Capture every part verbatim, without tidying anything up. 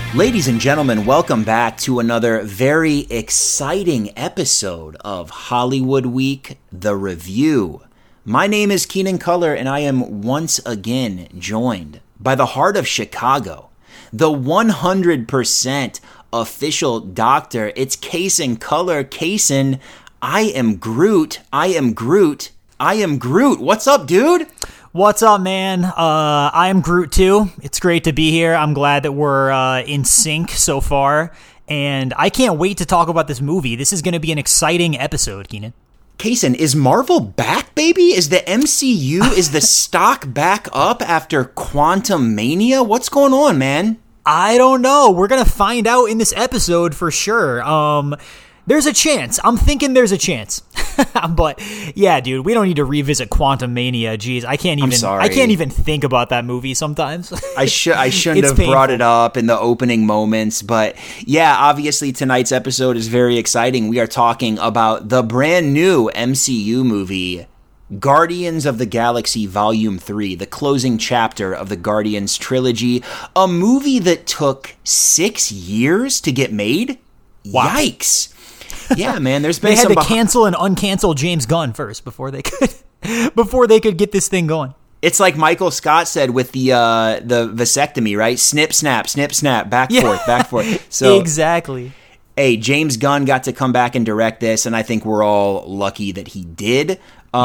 Ladies and gentlemen, welcome back to another very exciting episode of Hollywood Week, The Review. My name is Keenan Culler, and I am once again joined by the heart of Chicago, the one hundred percent official doctor. It's Kaysen Culler. Kaysen, I am Groot. I am Groot. I am Groot. What's up, dude? What's up, man? Uh, I am Groot, too. It's great to be here. I'm glad that we're uh, in sync so far, and I can't wait to talk about this movie. This is going to be an exciting episode, Keenan. Kaysen, is Marvel back, baby? Is the M C U, is the stock back up after Quantum Mania? What's going on, man? I don't know. We're going to find out in this episode for sure. Um... There's a chance. I'm thinking there's a chance. But yeah, dude, we don't need to revisit Quantum Mania. Jeez, I can't even. I'm sorry. I can't even think about that movie sometimes. I should. I shouldn't have painful. brought it up in the opening moments, but yeah, obviously tonight's episode is very exciting. We are talking about the brand new M C U movie, Guardians of the Galaxy Volume three, the closing chapter of the Guardians trilogy, a movie that took six years to get made. Wow. Yikes. Yeah, man, there's been they had some to beh- cancel and uncancel James Gunn first before they could before they could get this thing going. It's like Michael Scott said with the uh, the vasectomy, right? Snip, snap, snip, snap, back, Yeah. forth, back, forth. So exactly. Hey, James Gunn got to come back and direct this, and I think we're all lucky that he did.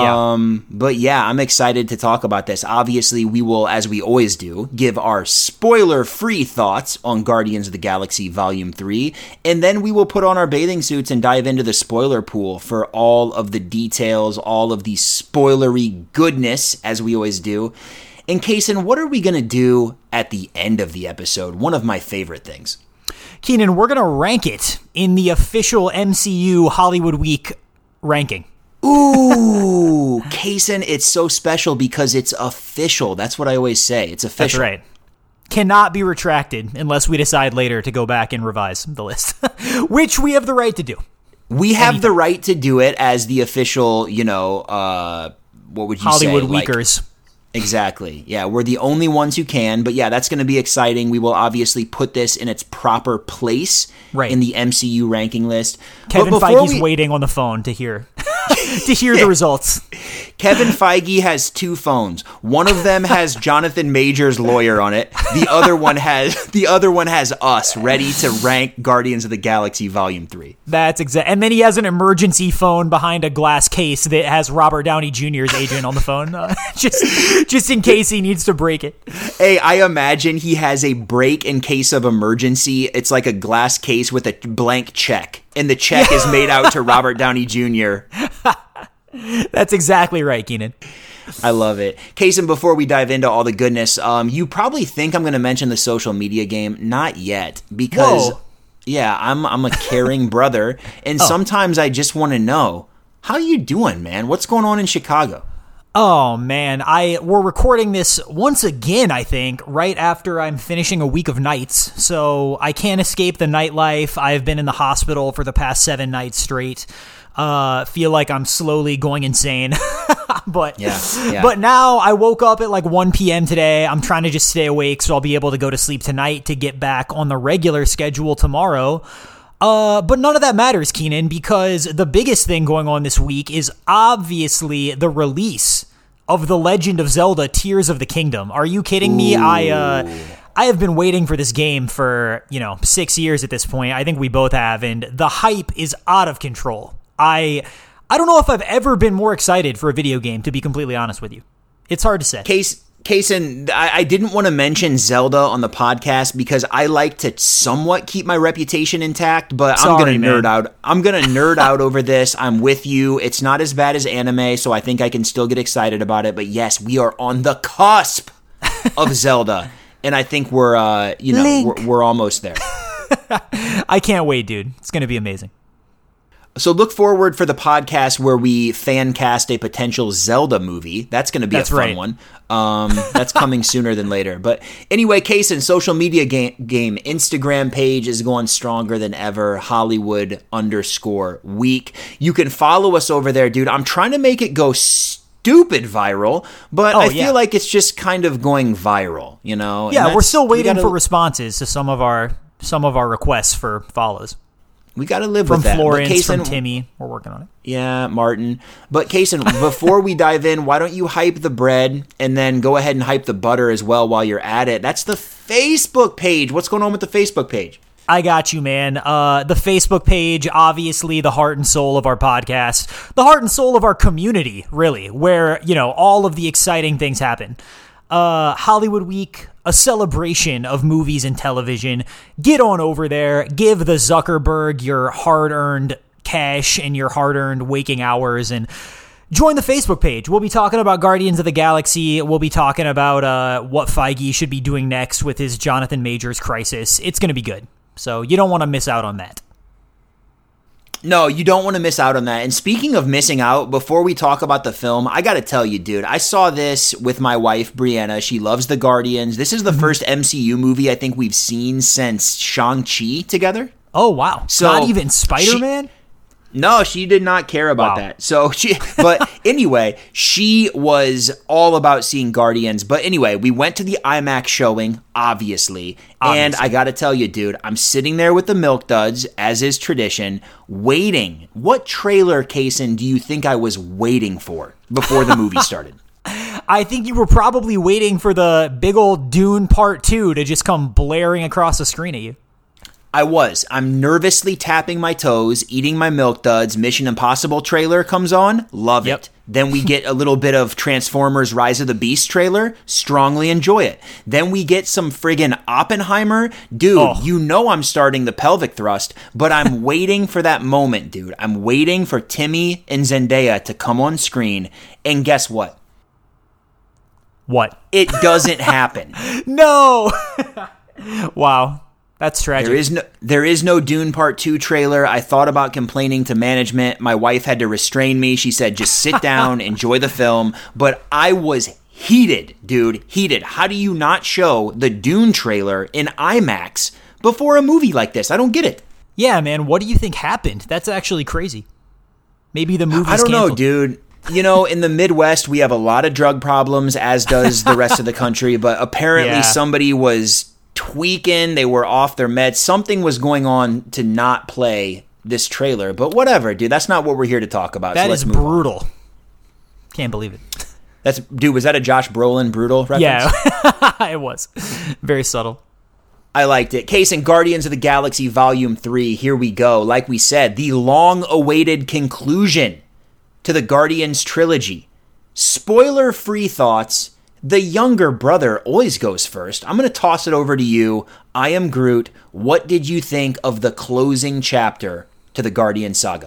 Um, yeah. But yeah, I'm excited to talk about this. Obviously, we will, as we always do, give our spoiler-free thoughts on Guardians of the Galaxy Volume three, and then we will put on our bathing suits and dive into the spoiler pool for all of the details, all of the spoilery goodness, as we always do. And Kaysen, what are we going to do at the end of the episode? One of my favorite things. Keenan, we're going to rank it in the official M C U Hollywood Week ranking. Ooh, Kaysen, it's so special because it's official. That's what I always say. It's official. That's right. Cannot be retracted unless we decide later to go back and revise the list, which we have the right to do. We have Anytime. the right to do it as the official, you know, uh, what would you Hollywood say? Hollywood Weekers. Like, exactly. Yeah, we're the only ones who can. But yeah, that's going to be exciting. We will obviously put this in its proper place right. in the M C U ranking list. Kevin Feige's we... waiting on the phone to hear to hear the results. Kevin Feige has two phones. One of them has Jonathan Major's lawyer on it. The other one has the other one has us ready to rank Guardians of the Galaxy Volume three. That's exact. And then he has an emergency phone behind a glass case that has Robert Downey Junior's agent on the phone, uh, just just in case he needs to break it. Hey, I imagine he has a break in case of emergency. It's like a glass case with a blank check, and the check is made out to Robert Downey Junior That's exactly right, Keenan. I love it. Kaysen, before we dive into all the goodness, um, you probably think I'm going to mention the social media game. Not yet, because, Whoa. yeah, I'm I'm a caring brother, and oh. sometimes I just want to know, how you doing, man? What's going on in Chicago? Oh, man, I we're recording this once again, I think, right after I'm finishing a week of nights, so I can't escape the nightlife. I've been in the hospital for the past seven nights straight. Uh, feel like I'm slowly going insane. but yeah, yeah. but now I woke up at like one p.m. today. I'm trying to just stay awake so I'll be able to go to sleep tonight to get back on the regular schedule tomorrow. Uh, but none of that matters, Keenan, because the biggest thing going on this week is obviously the release of The Legend of Zelda Tears of the Kingdom. Are you kidding me? Ooh. I uh I have been waiting for this game for, you know, six years at this point. I think we both have, and the hype is out of control. I I don't know if I've ever been more excited for a video game, to be completely honest with you. It's hard to say. Case Kaysen, I, I didn't want to mention Zelda on the podcast because I like to somewhat keep my reputation intact, but Sorry, I'm going to man. nerd out. I'm going to nerd out over this. I'm with you. It's not as bad as anime, so I think I can still get excited about it. But yes, we are on the cusp of Zelda, and I think we're, uh, you know, we're, we're almost there. I can't wait, dude. It's going to be amazing. So look forward for the podcast where we fan cast a potential Zelda movie. That's going to be that's a fun right. one. Um, that's coming sooner than later. But anyway, Kaysen, social media game, game Instagram page is going stronger than ever. Hollywood underscore week. You can follow us over there, dude. I'm trying to make it go stupid viral, but oh, I feel yeah. like it's just kind of going viral, you know? Yeah, we're still waiting we gotta, for responses to some of our some of our requests for follows. We got to live from with that. Florence, Kaysen, from Timmy. We're working on it. Yeah, Martin. But Kaysen, before we dive in, why don't you hype the bread and then go ahead and hype the butter as well while you're at it? That's the Facebook page. What's going on with the Facebook page? I got you, man. Uh, the Facebook page, obviously the heart and soul of our podcast, the heart and soul of our community, really, where, you know, all of the exciting things happen. Uh, Hollywood Week, a celebration of movies and television. Get on over there. Give the Zuckerberg your hard-earned cash and your hard-earned waking hours and join the Facebook page. We'll be talking about Guardians of the Galaxy. We'll be talking about uh, what Feige should be doing next with his Jonathan Majors crisis. It's going to be good. So you don't want to miss out on that. No, you don't want to miss out on that. And speaking of missing out, before we talk about the film, I got to tell you, dude, I saw this with my wife, Brianna. She loves the Guardians. This is the mm-hmm. first M C U movie I think we've seen since Shang-Chi together. Oh, wow. So not even Spider-Man? She, no, she did not care about wow. that. So she, but anyway, she was all about seeing Guardians. But anyway, we went to the IMAX showing, obviously. obviously. And I got to tell you, dude, I'm sitting there with the Milk Duds, as is tradition, waiting. What trailer, Kaysen, do you think I was waiting for before the movie started? I think you were probably waiting for the big old Dune Part two to just come blaring across the screen at you. I was. I'm nervously tapping my toes, eating my Milk Duds. Mission Impossible trailer comes on. Love yep. it. Then we get a little bit of Transformers Rise of the Beast trailer. Strongly enjoy it. Then we get some friggin' Oppenheimer. Dude, oh. you know I'm starting the pelvic thrust, but I'm waiting for that moment, dude. I'm waiting for Timmy and Zendaya to come on screen. And guess what? What? It doesn't happen. No! Wow. That's tragic. There is no there is no Dune Part two trailer. I thought about complaining to management. My wife had to restrain me. She said, just sit down, enjoy the film. But I was heated, dude. Heated. How do you not show the Dune trailer in IMAX before a movie like this? I don't get it. Yeah, man. What do you think happened? That's actually crazy. Maybe the movie's I don't canceled. know, dude. You know, in the Midwest, we have a lot of drug problems, as does the rest of the country. But apparently yeah. somebody was tweaking, they were off their meds. Something was going on to not play this trailer, but whatever, dude. That's not what we're here to talk about. That so is brutal. On. Can't believe it. That's dude. Was that a Josh Brolin brutal reference? Yeah, it was very subtle. I liked it. Case and Guardians of the Galaxy Volume Three. Here we go. Like we said, the long-awaited conclusion to the Guardians trilogy. Spoiler-free thoughts. The younger brother always goes first. I'm going to toss it over to you. I am Groot. What did you think of the closing chapter to the Guardian saga?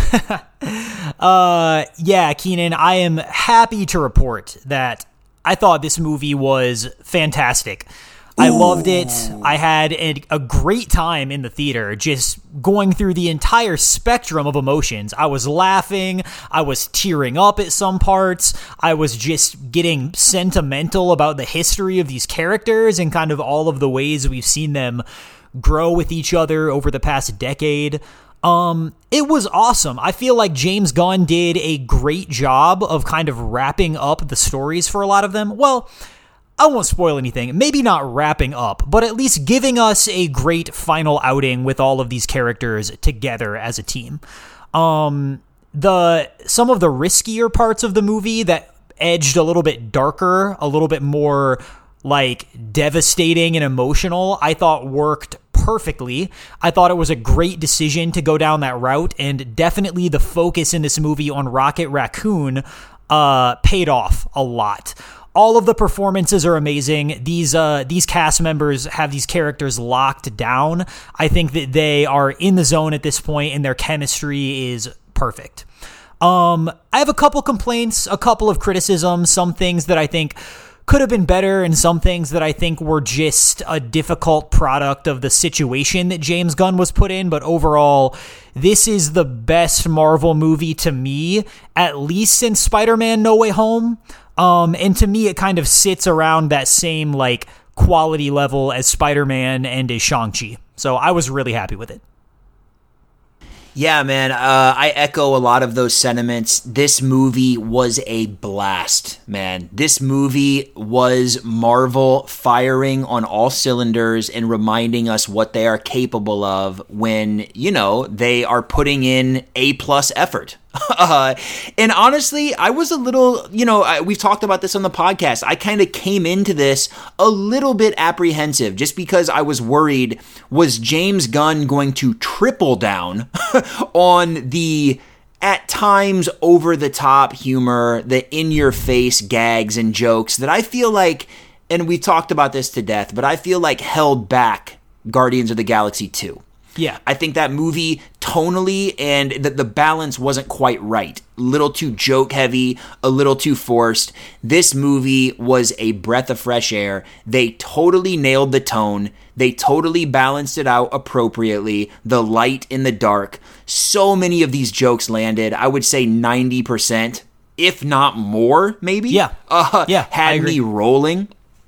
uh, yeah, Keenan, I am happy to report that I thought this movie was fantastic. I Ooh. loved it. I had a, a great time in the theater, just going through the entire spectrum of emotions. I was laughing. I was tearing up at some parts. I was just getting sentimental about the history of these characters and kind of all of the ways we've seen them grow with each other over the past decade. Um, it was awesome. I feel like James Gunn did a great job of kind of wrapping up the stories for a lot of them. Well, I won't spoil anything, maybe not wrapping up, but at least giving us a great final outing with all of these characters together as a team. Um, the some of the riskier parts of the movie that edged a little bit darker, a little bit more like devastating and emotional, I thought worked perfectly. I thought it was a great decision to go down that route, and definitely the focus in this movie on Rocket Raccoon uh, paid off a lot. All of the performances are amazing. These uh, these cast members have these characters locked down. I think that they are in the zone at this point, and their chemistry is perfect. Um, I have a couple complaints, a couple of criticisms, some things that I think could have been better, and some things that I think were just a difficult product of the situation that James Gunn was put in. But overall, this is the best Marvel movie to me, at least since Spider-Man No Way Home. Um, and to me, it kind of sits around that same like quality level as Spider-Man and as Shang-Chi. So I was really happy with it. Yeah, man, uh, I echo a lot of those sentiments. This movie was a blast, man. This movie was Marvel firing on all cylinders and reminding us what they are capable of when, you know, they are putting in A-plus effort. Uh, and honestly, I was a little, you know, I, we've talked about this on the podcast. I kind of came into this a little bit apprehensive just because I was worried, was James Gunn going to triple down on the at times over the top humor, the in your face gags and jokes that I feel like, and we've talked about this to death, but I feel like held back Guardians of the Galaxy two. Yeah. I think that movie tonally and the, the balance wasn't quite right. A little too joke heavy, a little too forced. This movie was a breath of fresh air. They totally nailed the tone. They totally balanced it out appropriately. The light in the dark. So many of these jokes landed. I would say ninety percent, if not more, maybe. Yeah. Uh, yeah. Had me rolling.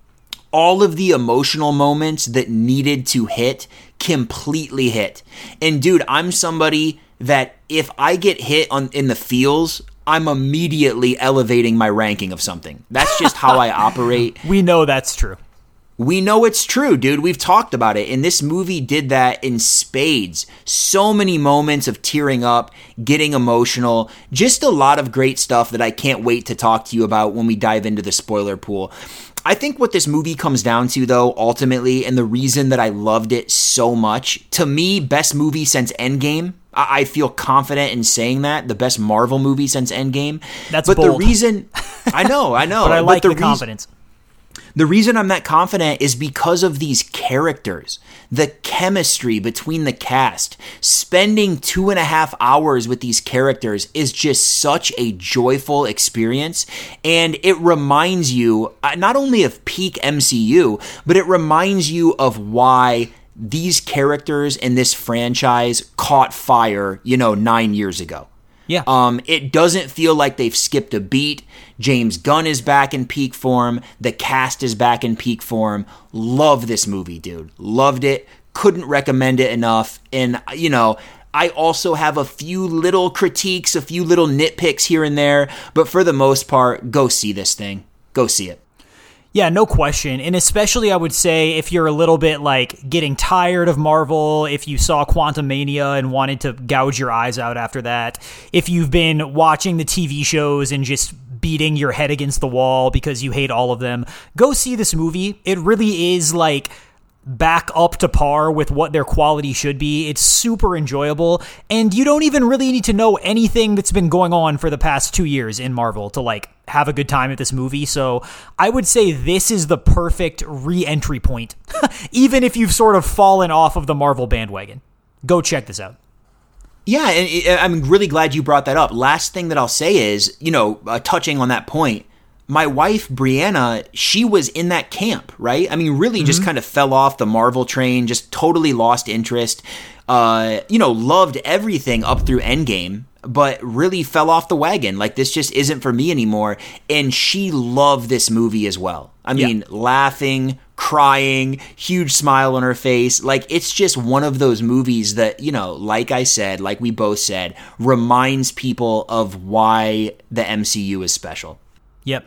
All of the emotional moments that needed to hit completely hit. And dude, I'm somebody that if I get hit on in the feels, I'm immediately elevating my ranking of something. That's just how I operate. We know that's true. We know it's true, dude. We've talked about it. And this movie did that in spades. So many moments of tearing up, getting emotional, just a lot of great stuff that I can't wait to talk to you about when we dive into the spoiler pool. I think what this movie comes down to, though, ultimately, and the reason that I loved it so much, to me, best movie since Endgame. I, I feel confident in saying that. The best Marvel movie since Endgame. That's but bold. the reason, I know, I know. but I like but the, the the confidence. The reason I'm that confident is because of these characters, the chemistry between the cast. Spending two and a half hours with these characters is just such a joyful experience, and it reminds you not only of peak M C U, but it reminds you of why these characters in this franchise caught fire, you know, nine years ago. Yeah. Um, it doesn't feel like they've skipped a beat. James Gunn is back in peak form. The cast is back in peak form. Love this movie, dude. Loved it. Couldn't recommend it enough. And, you know, I also have a few little critiques, a few little nitpicks here and there. But for the most part, go see this thing. Go see it. Yeah, no question. And especially I would say if you're a little bit like getting tired of Marvel, if you saw Quantumania and wanted to gouge your eyes out after that, if you've been watching the T V shows and just beating your head against the wall because you hate all of them, go see this movie. It really is like back up to par with what their quality should be. It's super enjoyable, and you don't even really need to know anything that's been going on for the past two years in Marvel to like have a good time at this movie. So I would say this is the perfect re-entry point, even if you've sort of fallen off of the Marvel bandwagon. Go check this out. Yeah, and I'm really glad you brought that up. Last thing that I'll say is, you know, uh, touching on that point, my wife, Brianna, she was in that camp, right? I mean, really mm-hmm. just kind of fell off the Marvel train, just totally lost interest, uh, you know, loved everything up through Endgame, but really fell off the wagon. Like, this just isn't for me anymore. And she loved this movie as well. I mean, yeah. laughing, crying, huge smile on her face. Like, it's just one of those movies that, you know, like I said, like we both said, reminds people of why the M C U is special. Yep.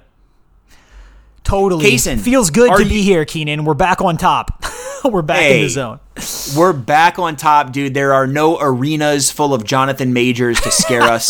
Totally. Kaysen, feels good to you, be here, Keenan. We're back on top. We're back hey, in the zone. We're back on top, dude. There are no arenas full of Jonathan Majors to scare us.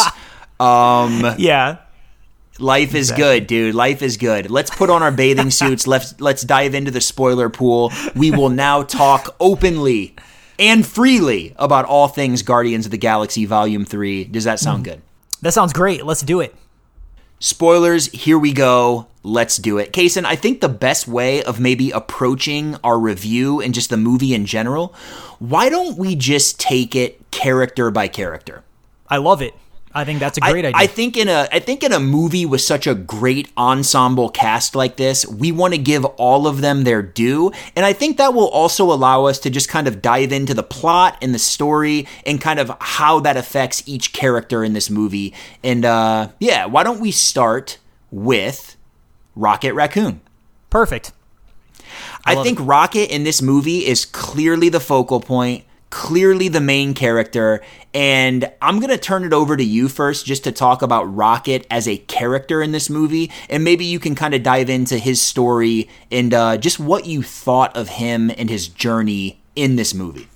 Um, yeah. Life is exactly. good, dude. Life is good. Let's put on our bathing suits. Let's let's dive into the spoiler pool. We will now talk openly and freely about all things Guardians of the Galaxy Volume three. Does that sound mm. good? That sounds great. Let's do it. Spoilers, here we go. Let's do it. Kaysen, I think the best way of maybe approaching our review and just the movie in general, why don't we just take it character by character? I love it. I think that's a great I, idea. I think in a I think in a movie with such a great ensemble cast like this, we want to give all of them their due. And I think that will also allow us to just kind of dive into the plot and the story and kind of how that affects each character in this movie. And uh, yeah, why don't we start with Rocket Raccoon? Perfect. I, I think it. Rocket in this movie is clearly the focal point. clearly the main character, and I'm going to turn it over to you first just to talk about Rocket as a character in this movie, and maybe you can kind of dive into his story and uh, just what you thought of him and his journey in this movie.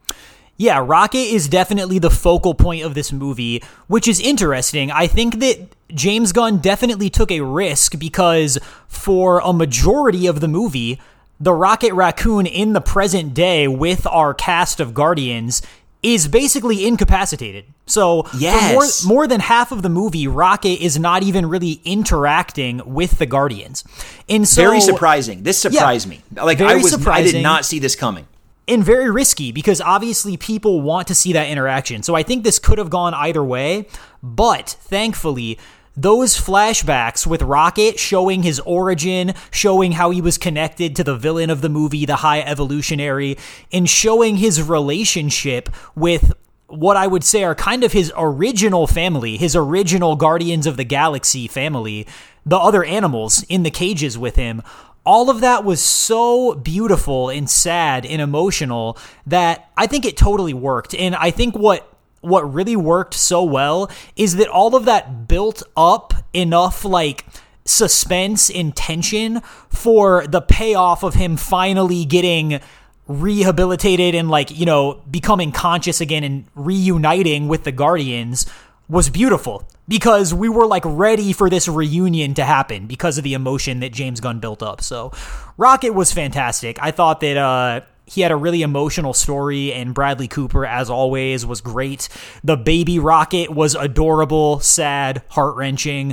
Yeah, Rocket is definitely the focal point of this movie, which is interesting. I think that James Gunn definitely took a risk because for a majority of the movie, the Rocket Raccoon in the present day with our cast of Guardians is basically incapacitated. So yes. for more, more than half of the movie, Rocket is not even really interacting with the Guardians. And so, very surprising. This surprised yeah, me. Like I was surprising. I did not see this coming. And very risky because obviously people want to see that interaction. So I think this could have gone either way, but thankfully those flashbacks with Rocket showing his origin, showing how he was connected to the villain of the movie, the High Evolutionary, and showing his relationship with what I would say are kind of his original family, his original Guardians of the Galaxy family, the other animals in the cages with him. All of that was so beautiful and sad and emotional that I think it totally worked. And I think what what really worked so well is that all of that built up enough like suspense and tension for the payoff of him finally getting rehabilitated and like, you know, becoming conscious again and reuniting with the Guardians was beautiful because we were like ready for this reunion to happen because of the emotion that James Gunn built up. So Rocket was fantastic. I thought that uh, he had a really emotional story, and Bradley Cooper, as always, was great. The baby Rocket was adorable, sad, heart-wrenching.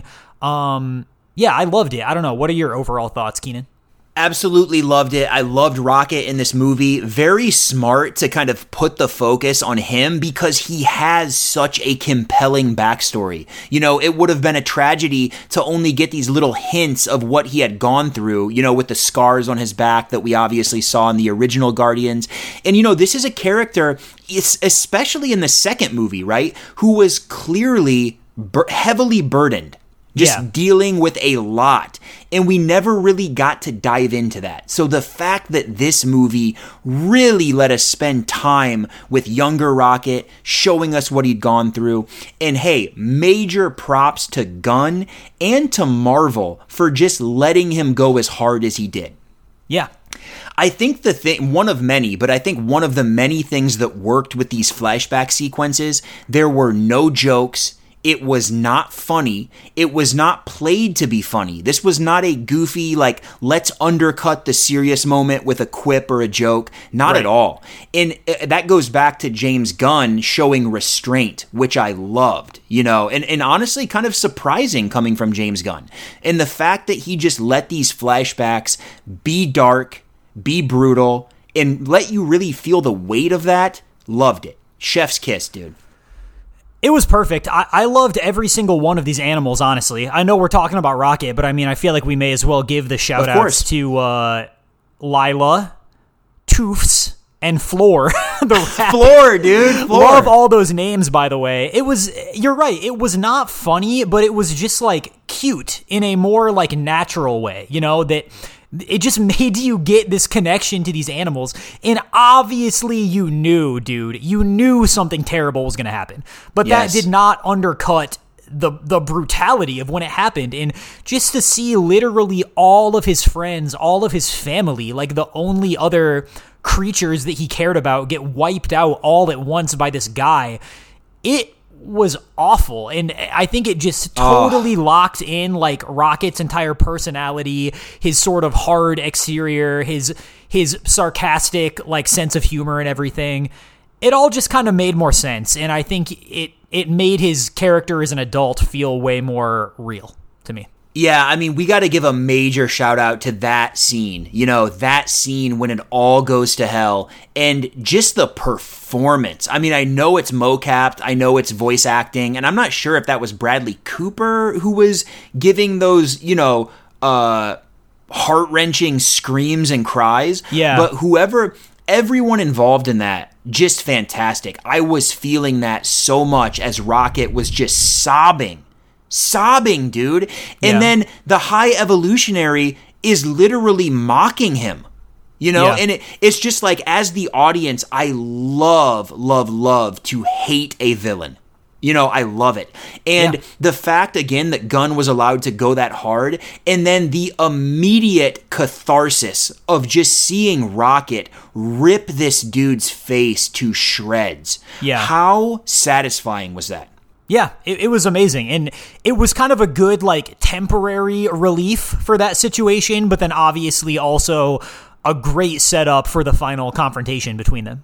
Um, yeah, I loved it. I don't know. What are your overall thoughts, Keenan? Absolutely loved it. I loved Rocket in this movie. Very smart to kind of put the focus on him because he has such a compelling backstory. You know, it would have been a tragedy to only get these little hints of what he had gone through, you know, with the scars on his back that we obviously saw in the original Guardians. And, you know, this is a character, especially in the second movie, right, who was clearly bur- heavily burdened. Just yeah. dealing with a lot. And we never really got to dive into that. So the fact that this movie really let us spend time with younger Rocket, showing us what he'd gone through. And hey, major props to Gunn and to Marvel for just letting him go as hard as he did. Yeah. I think the thing, one of many, but I think one of the many things that worked with these flashback sequences, there were no jokes. It was not funny. It was not played to be funny. This was not a goofy, like, let's undercut the serious moment with a quip or a joke. Not right. at all. And that goes back to James Gunn showing restraint, which I loved, you know, and, and honestly kind of surprising coming from James Gunn. And the fact that he just let these flashbacks be dark, be brutal, and let you really feel the weight of that, loved it. Chef's kiss, dude. It was perfect. I, I loved every single one of these animals, honestly. I know we're talking about Rocket, but I mean, I feel like we may as well give the shout-outs to uh, Lila, Toofs, and Floor. the rat. Floor, dude. Floor. Love all those names, by the way. It was, you're right, it was not funny, but it was just, like, cute in a more, like, natural way, you know, that... It just made you get this connection to these animals. And obviously you knew, dude, you knew something terrible was going to happen. But yes. that did not undercut the the brutality of when it happened. And just to see literally all of his friends, all of his family, like the only other creatures that he cared about get wiped out all at once by this guy, it was awful. And I think it just totally oh. locked in like Rocket's entire personality, his sort of hard exterior, his his sarcastic like sense of humor and everything. It all just kind of made more sense, and I think it it made his character as an adult feel way more real to me. Yeah, I mean, we got to give a major shout out to that scene. You know, that scene when it all goes to hell, and just the performance. I mean, I know it's mocapped, I know it's voice acting, and I'm not sure if that was Bradley Cooper who was giving those, you know, uh, heart-wrenching screams and cries. Yeah. But whoever, everyone involved in that, just fantastic. I was feeling that so much as Rocket was just sobbing. Sobbing, dude. And yeah. then the High Evolutionary is literally mocking him. You know, Yeah. and it, it's just like, as the audience, I love, love, love to hate a villain. You know, I love it. And Yeah. the fact, again, that Gunn was allowed to go that hard, and then the immediate catharsis of just seeing Rocket rip this dude's face to shreds. Yeah. How satisfying was that? Yeah, it, it was amazing. And it was kind of a good, like, temporary relief for that situation, but then obviously also a great setup for the final confrontation between them.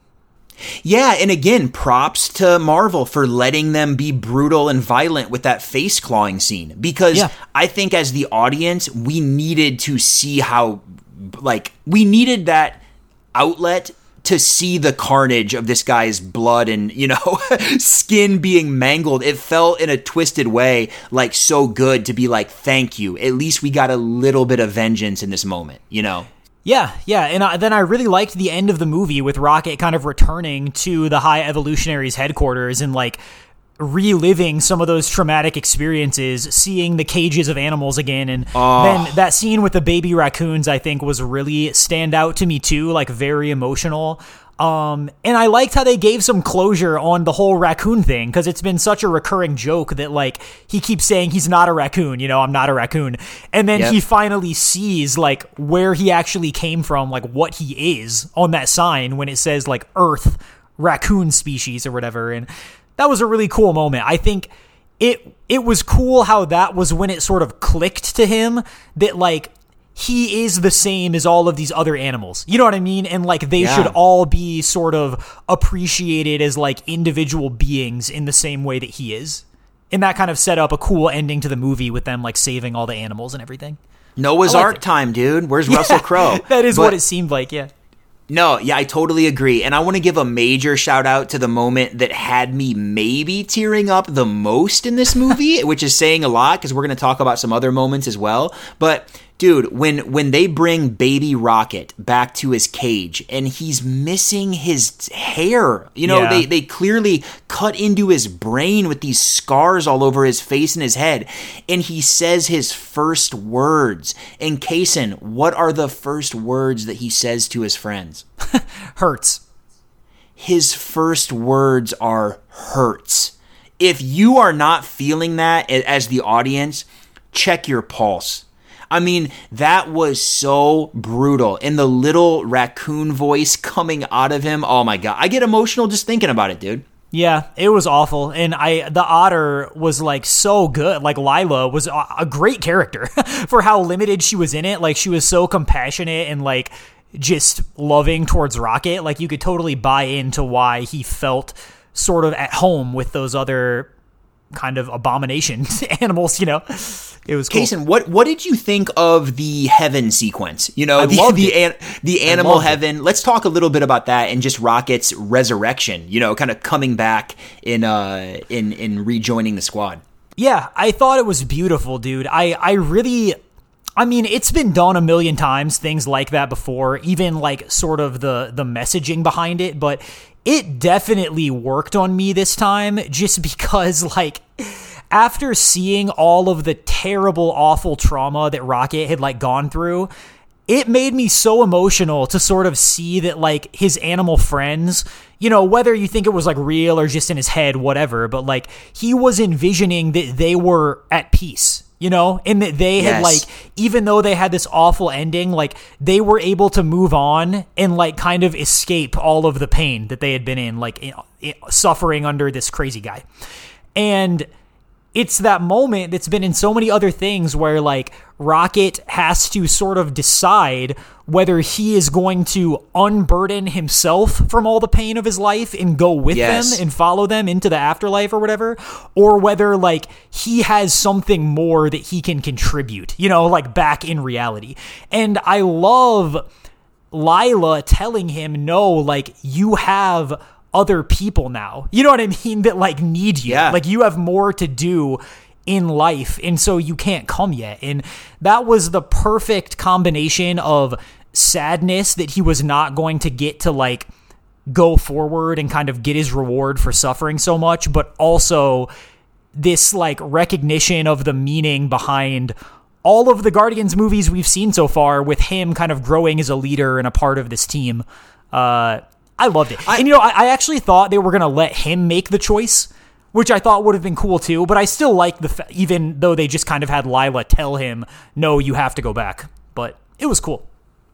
Yeah, and again, props to Marvel for letting them be brutal and violent with that face clawing scene. Because Yeah. I think as the audience, we needed to see how, like, we needed that outlet to see the carnage of this guy's blood and, you know, skin being mangled. It felt in a twisted way like so good to be like, thank you. At least we got a little bit of vengeance in this moment, you know? Yeah, yeah, and I, then I really liked the end of the movie with Rocket kind of returning to the High Evolutionaries headquarters and, like, reliving some of those traumatic experiences, seeing the cages of animals again, and Oh. then that scene with the baby raccoons, I think, was really stand out to me too, like, very emotional. Um, and I liked how they gave some closure on the whole raccoon thing, because it's been such a recurring joke that, like, he keeps saying he's not a raccoon, you know, I'm not a raccoon. And then Yep. he finally sees, like, where he actually came from, like, what he is on that sign when it says, like, Earth, raccoon species or whatever. And that was a really cool moment. I think it it was cool how that was when it sort of clicked to him that, like, he is the same as all of these other animals. You know what I mean? And, like, they Yeah. should all be sort of appreciated as, like, individual beings in the same way that he is. And that kind of set up a cool ending to the movie with them, like, saving all the animals and everything. Noah's I like Ark it. time, dude. Where's Russell Crowe? That is But- what it seemed like, yeah. No, yeah, I totally agree. And I want to give a major shout out to the moment that had me maybe tearing up the most in this movie, which is saying a lot because we're going to talk about some other moments as well. But dude, when when they bring baby Rocket back to his cage and he's missing his hair, you know, Yeah. they, they clearly cut into his brain with these scars all over his face and his head. And he says his first words. And Kaysen, what are the first words that he says to his friends? Hurts. His first words are hurts. If you are not feeling that as the audience, check your pulse. I mean, that was so brutal. And the little raccoon voice coming out of him, oh my God. I get emotional just thinking about it, dude. Yeah, it was awful. And I the otter was, like, so good. Like, Lila was a, a great character for how limited she was in it. Like, she was so compassionate and, like, just loving towards Rocket. Like, you could totally buy into why he felt sort of at home with those other kind of abomination animals, you know? It was cool. Kaysen, what what did you think of the heaven sequence? You know, I the loved the, it. an, the animal loved it. heaven. Let's talk a little bit about that and just Rocket's resurrection. You know, kind of coming back in uh in in rejoining the squad. Yeah, I thought it was beautiful, dude. I, I really, I mean, it's been done a million times, things like that before, even, like, sort of the, the messaging behind it, but it definitely worked on me this time just because, like, after seeing all of the terrible, awful trauma that Rocket had, like, gone through, it made me so emotional to sort of see that, like, his animal friends, you know, whether you think it was, like, real or just in his head, whatever, but, like, he was envisioning that they were at peace, you know, and that they had, Yes. like, even though they had this awful ending, like, they were able to move on and, like, kind of escape all of the pain that they had been in, like, in, in, suffering under this crazy guy. And it's that moment that's been in so many other things where, like, Rocket has to sort of decide whether he is going to unburden himself from all the pain of his life and go with Yes. them and follow them into the afterlife or whatever, or whether, like, he has something more that he can contribute, you know, like, back in reality. And I love Lila telling him, no, like, you have other people now, you know what I mean, that, like, need you. Yeah. Like, you have more to do in life, and so you can't come yet. And that was the perfect combination of sadness that he was not going to get to, like, go forward and kind of get his reward for suffering so much, but also this, like, recognition of the meaning behind all of the Guardians movies we've seen so far with him kind of growing as a leader and a part of this team. Uh, I loved it. I, and, you know, I, I actually thought they were going to let him make the choice, which I thought would have been cool too. But I still like the, fa- even though they just kind of had Lila tell him, no, you have to go back. But it was cool.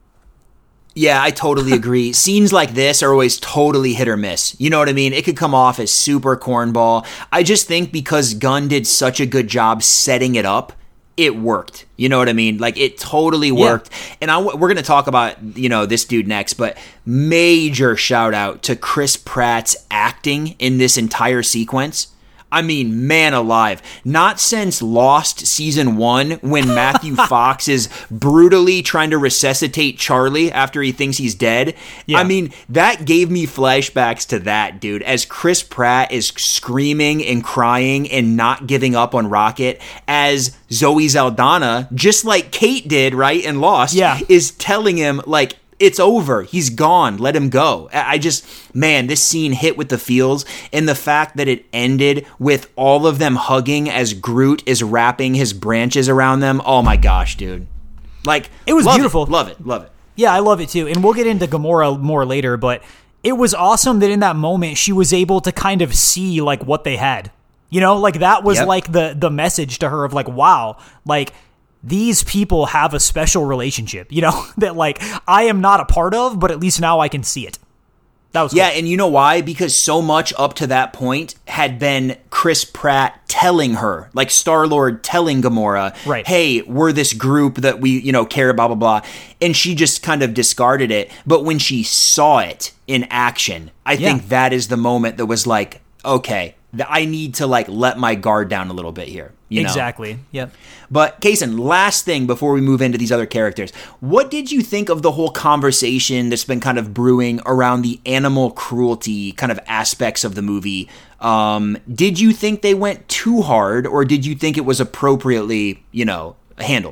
Yeah, I totally agree. Scenes like this are always totally hit or miss. You know what I mean? It could come off as super cornball. I just think because Gunn did such a good job setting it up, it worked. You know what I mean? Like, it totally worked. Yeah. And I, we're going to talk about, you know, this dude next, but major shout out to Chris Pratt's acting in this entire sequence. I mean, man alive. Not since Lost season one when Matthew Fox is brutally trying to resuscitate Charlie after he thinks he's dead. Yeah. I mean, that gave me flashbacks to that, dude. As Chris Pratt is screaming and crying and not giving up on Rocket, as Zoe Saldana, just like Kate did, right, in Lost, yeah. is telling him, like, it's over. He's gone. Let him go. I just, man, this scene hit with the feels, and the fact that it ended with all of them hugging as Groot is wrapping his branches around them. Oh my gosh, dude. Like, it was love beautiful. It. Love it. Love it. Yeah, I love it too. And we'll get into Gamora more later, but it was awesome that in that moment she was able to kind of see like what they had. You know, like that was yep. like the the message to her of like, wow, like these people have a special relationship, you know, that like I am not a part of, but at least now I can see it. That was cool. Yeah, and you know why? Because so much up to that point had been Chris Pratt telling her, like Star-Lord telling Gamora, right. hey, we're this group that we, you know, care, blah, blah, blah. And she just kind of discarded it. But when she saw it in action, I yeah. think that is the moment that was like, okay, I need to like let my guard down a little bit here. You know? Exactly. Yep. But Kaysen, last thing before we move into these other characters, what did you think of the whole conversation that's been kind of brewing around the animal cruelty kind of aspects of the movie? Um, did you think they went too hard, or did you think it was appropriately, you know, handled?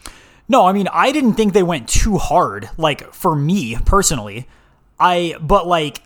No, I mean, I didn't think they went too hard. Like for me personally, I but like.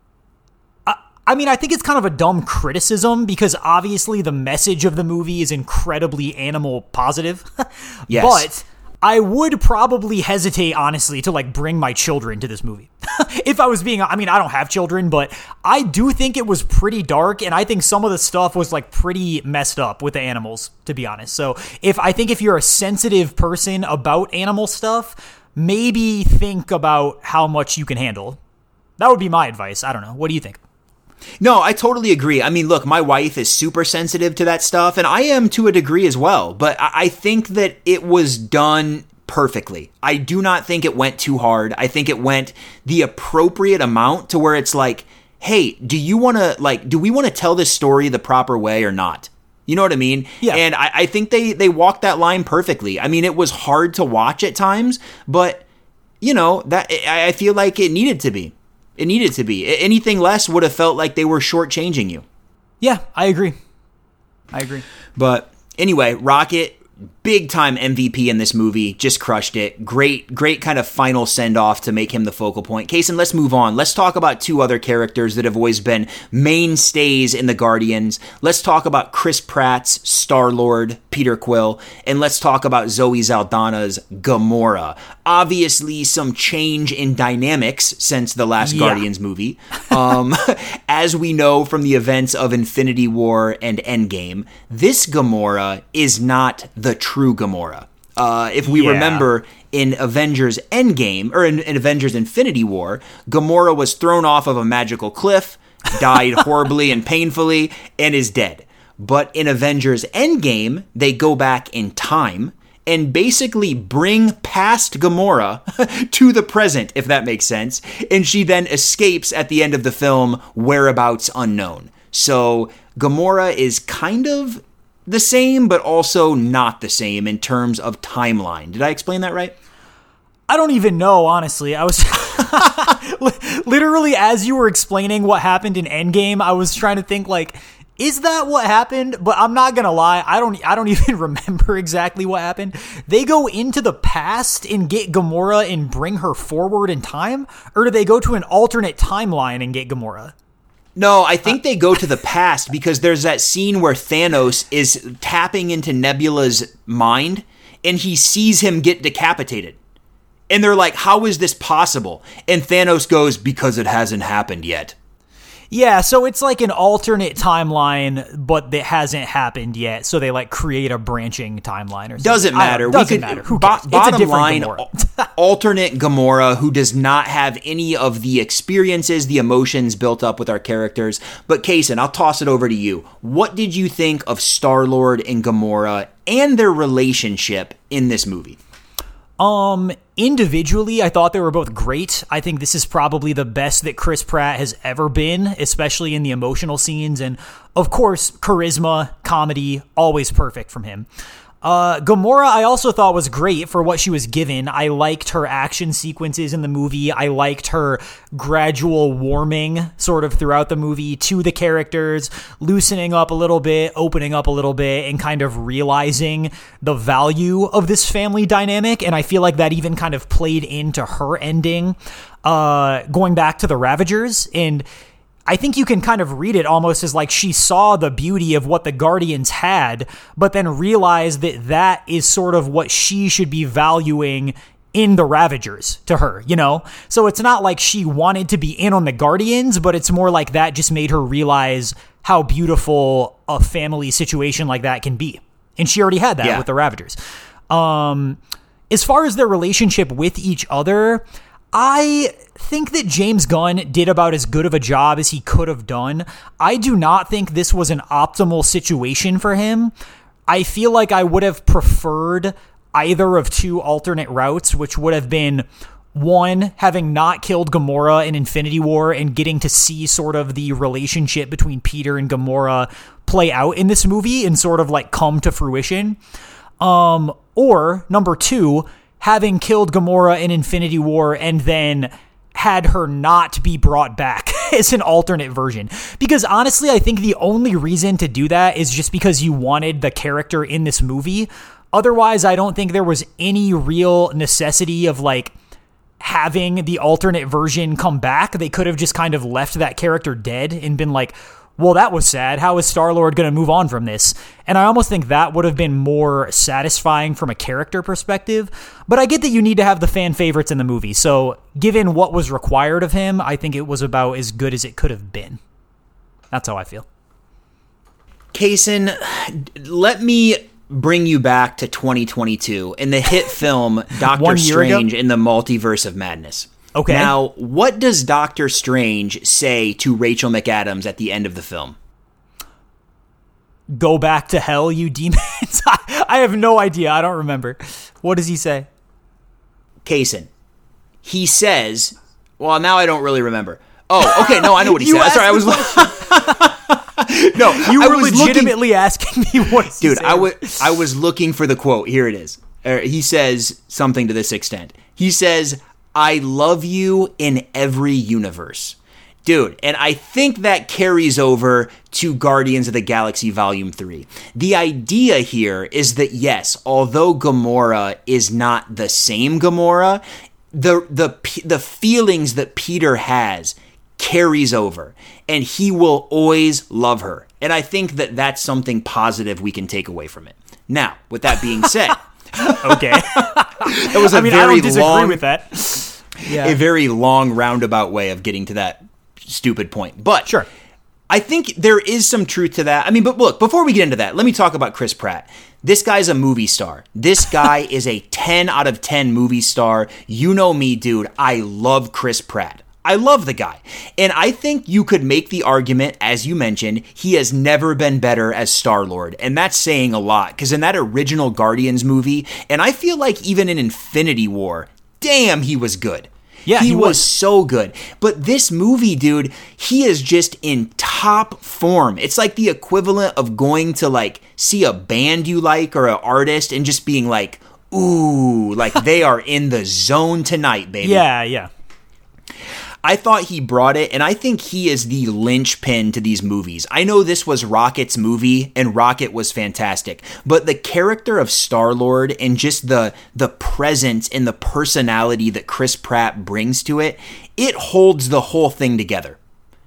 I mean, I think it's kind of a dumb criticism because obviously the message of the movie is incredibly animal positive. Yes. But I would probably hesitate, honestly, to like bring my children to this movie. If I was being, I mean, I don't have children, but I do think it was pretty dark. And I think some of the stuff was like pretty messed up with the animals, to be honest. So if I think if you're a sensitive person about animal stuff, maybe think about how much you can handle. That would be my advice. I don't know. What do you think? No, I totally agree. I mean, look, my wife is super sensitive to that stuff, and I am to a degree as well. But I think that it was done perfectly. I do not think it went too hard. I think it went the appropriate amount to where it's like, hey, do you want to, like, do we want to tell this story the proper way or not? You know what I mean? Yeah. And I, I think they, they walked that line perfectly. I mean, it was hard to watch at times, but, you know, that I feel like it needed to be. It needed to be. Anything less would have felt like they were shortchanging you. Yeah, I agree. I agree. But anyway, Rocket, big time M V P in this movie, just crushed it. Great, great kind of final send off to make him the focal point. Kaysen, let's move on. Let's talk about two other characters that have always been mainstays in the Guardians. Let's talk about Chris Pratt's Star-Lord, Peter Quill, and let's talk about Zoe Saldana's Gamora. Obviously, some change in dynamics since the last yeah. Guardians movie. Um, as we know from the events of Infinity War and Endgame, this Gamora is not the true Gamora. Uh, if we yeah. remember in Avengers Endgame, or in, in Avengers Infinity War, Gamora was thrown off of a magical cliff, died horribly and painfully, and is dead. But in Avengers Endgame, they go back in time and basically bring past Gamora to the present, if that makes sense. And she then escapes at the end of the film, whereabouts unknown. So Gamora is kind of the same, but also not the same in terms of timeline. Did I explain that right? I don't even know, honestly. I was literally, as you were explaining what happened in Endgame, I was trying to think like, is that what happened? But I'm not gonna lie, I don't I don't even remember exactly what happened. They go into the past and get Gamora and bring her forward in time? Or do they go to an alternate timeline and get Gamora? No, I think they go to the past because there's that scene where Thanos is tapping into Nebula's mind, and he sees him get decapitated. And they're like, how is this possible? And Thanos goes, because it hasn't happened yet. Yeah, so it's like an alternate timeline, but it hasn't happened yet. So they like create a branching timeline or something. Doesn't matter. Doesn't we could, matter. Who bo- cares? Bottom it's a line, Gamora. alternate Gamora who does not have any of the experiences, the emotions built up with our characters. But Kaysen, I'll toss it over to you. What did you think of Star-Lord and Gamora and their relationship in this movie? Um, individually, I thought they were both great. I think this is probably the best that Chris Pratt has ever been, especially in the emotional scenes. And of course, charisma, comedy, always perfect from him. Uh, Gamora, I also thought was great for what she was given. I liked her action sequences in the movie. I liked her gradual warming sort of throughout the movie to the characters, loosening up a little bit, opening up a little bit, and kind of realizing the value of this family dynamic. And I feel like that even kind of played into her ending, uh, going back to the Ravagers. And I think you can kind of read it almost as like she saw the beauty of what the Guardians had, but then realized that that is sort of what she should be valuing in the Ravagers to her, you know? So it's not like she wanted to be in on the Guardians, but it's more like that just made her realize how beautiful a family situation like that can be. And she already had that yeah. with the Ravagers. Um, as far as their relationship with each other, I think that James Gunn did about as good of a job as he could have done. I do not think this was an optimal situation for him. I feel like I would have preferred either of two alternate routes, which would have been one, having not killed Gamora in Infinity War and getting to see sort of the relationship between Peter and Gamora play out in this movie and sort of like come to fruition. Um, or number two, having killed Gamora in Infinity War and then had her not be brought back as an alternate version. Because honestly, I think the only reason to do that is just because you wanted the character in this movie. Otherwise, I don't think there was any real necessity of like having the alternate version come back. They could have just kind of left that character dead and been like, well, that was sad. How is Star-Lord going to move on from this? And I almost think that would have been more satisfying from a character perspective. But I get that you need to have the fan favorites in the movie. So given what was required of him, I think it was about as good as it could have been. That's how I feel. Kaysen, let me bring you back to twenty twenty-two in the hit film Doctor Strange in the Multiverse of Madness. Okay. Now, what does Doctor Strange say to Rachel McAdams at the end of the film? Go back to hell, you demons. I have no idea. I don't remember. What does he say? Kaysen. He says, well, now I don't really remember. Oh, okay. No, I know what he said. Sorry, I was No, you I were was legitimately looking... asking me what is Dude, I, w- I was looking for the quote. Here it is. Uh, he says something to this extent. He says, I love you in every universe. Dude, and I think that carries over to Guardians of the Galaxy Volume three. The idea here is that, yes, although Gamora is not the same Gamora, the the the feelings that Peter has carries over, and he will always love her. And I think that that's something positive we can take away from it. Now, with that being said... okay. That was a I mean, very I don't disagree long, with that. Yeah. A very long roundabout way of getting to that stupid point. But sure. I think there is some truth to that. I mean, but look, before we get into that, let me talk about Chris Pratt. This guy's a movie star. This guy is a ten out of ten movie star. You know me, dude. I love Chris Pratt. I love the guy. And I think you could make the argument, as you mentioned, he has never been better as Star-Lord. And that's saying a lot, because in that original Guardians movie, and I feel like even in Infinity War, damn, he was good. Yeah, he, he was. was so good. But this movie, dude, he is just in top form. It's like the equivalent of going to like see a band you like or an artist and just being like, ooh, like they are in the zone tonight, baby. Yeah, yeah. I thought he brought it, and I think he is the linchpin to these movies. I know this was Rocket's movie, and Rocket was fantastic, but the character of Star-Lord and just the the presence and the personality that Chris Pratt brings to it, it holds the whole thing together.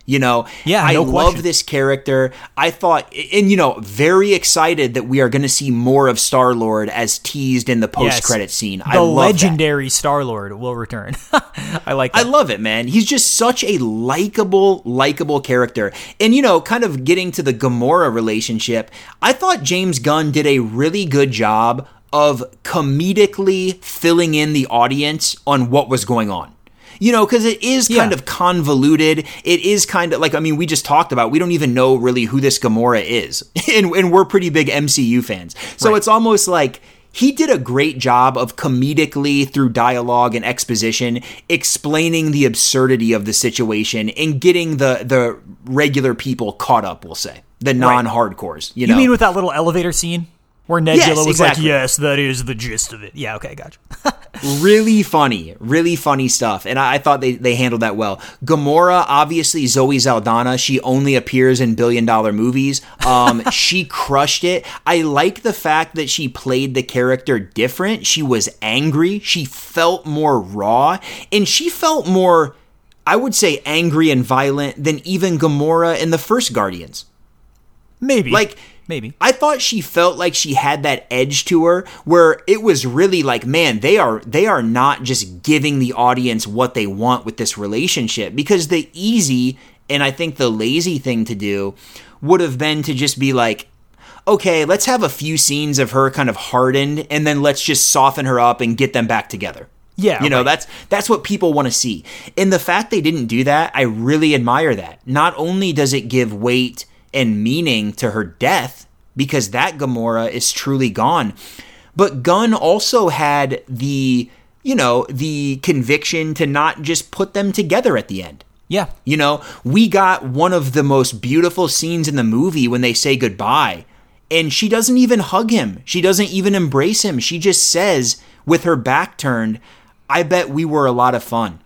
You know, yeah, I no love question. this character. I thought, and you know, very excited that we are going to see more of Star-Lord as teased in the post-credit yes. scene. The I love legendary Star-Lord will return. I like that. I love it, man. He's just such a likable, likable character. And, you know, kind of getting to the Gamora relationship, I thought James Gunn did a really good job of comedically filling in the audience on what was going on. You know, because it is kind yeah. of convoluted. It is kind of like, I mean, we just talked about, we don't even know really who this Gamora is. and, and we're pretty big M C U fans. So right. It's almost like he did a great job of comedically, through dialogue and exposition, explaining the absurdity of the situation and getting the, the regular people caught up, we'll say. The non-hardcores. You, know? You mean with that little elevator scene? Where Nebula yes, was exactly. like, yes, that is the gist of it. Yeah, okay, gotcha. Really funny, really funny stuff. And I, I thought they, they handled that well. Gamora, obviously Zoe Saldana, she only appears in billion dollar movies. Um, she crushed it. I like the fact that she played the character different. She was angry. She felt more raw. And she felt more, I would say, angry and violent than even Gamora in the first Guardians. Maybe. Like, Maybe. I thought she felt like she had that edge to her where it was really like, man, they are they are not just giving the audience what they want with this relationship, because the easy and I think the lazy thing to do would have been to just be like, okay, let's have a few scenes of her kind of hardened and then let's just soften her up and get them back together. Yeah. You know, right. that's that's what people want to see. And the fact they didn't do that, I really admire that. Not only does it give weight and meaning to her death, because that Gamora is truly gone, but Gunn also had the, you know, the conviction to not just put them together at the end. Yeah. You know, we got one of the most beautiful scenes in the movie when they say goodbye, and she doesn't even hug him. She doesn't even embrace him. She just says, with her back turned, I bet we were a lot of fun.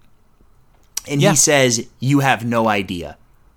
And yeah. he says, you have no idea.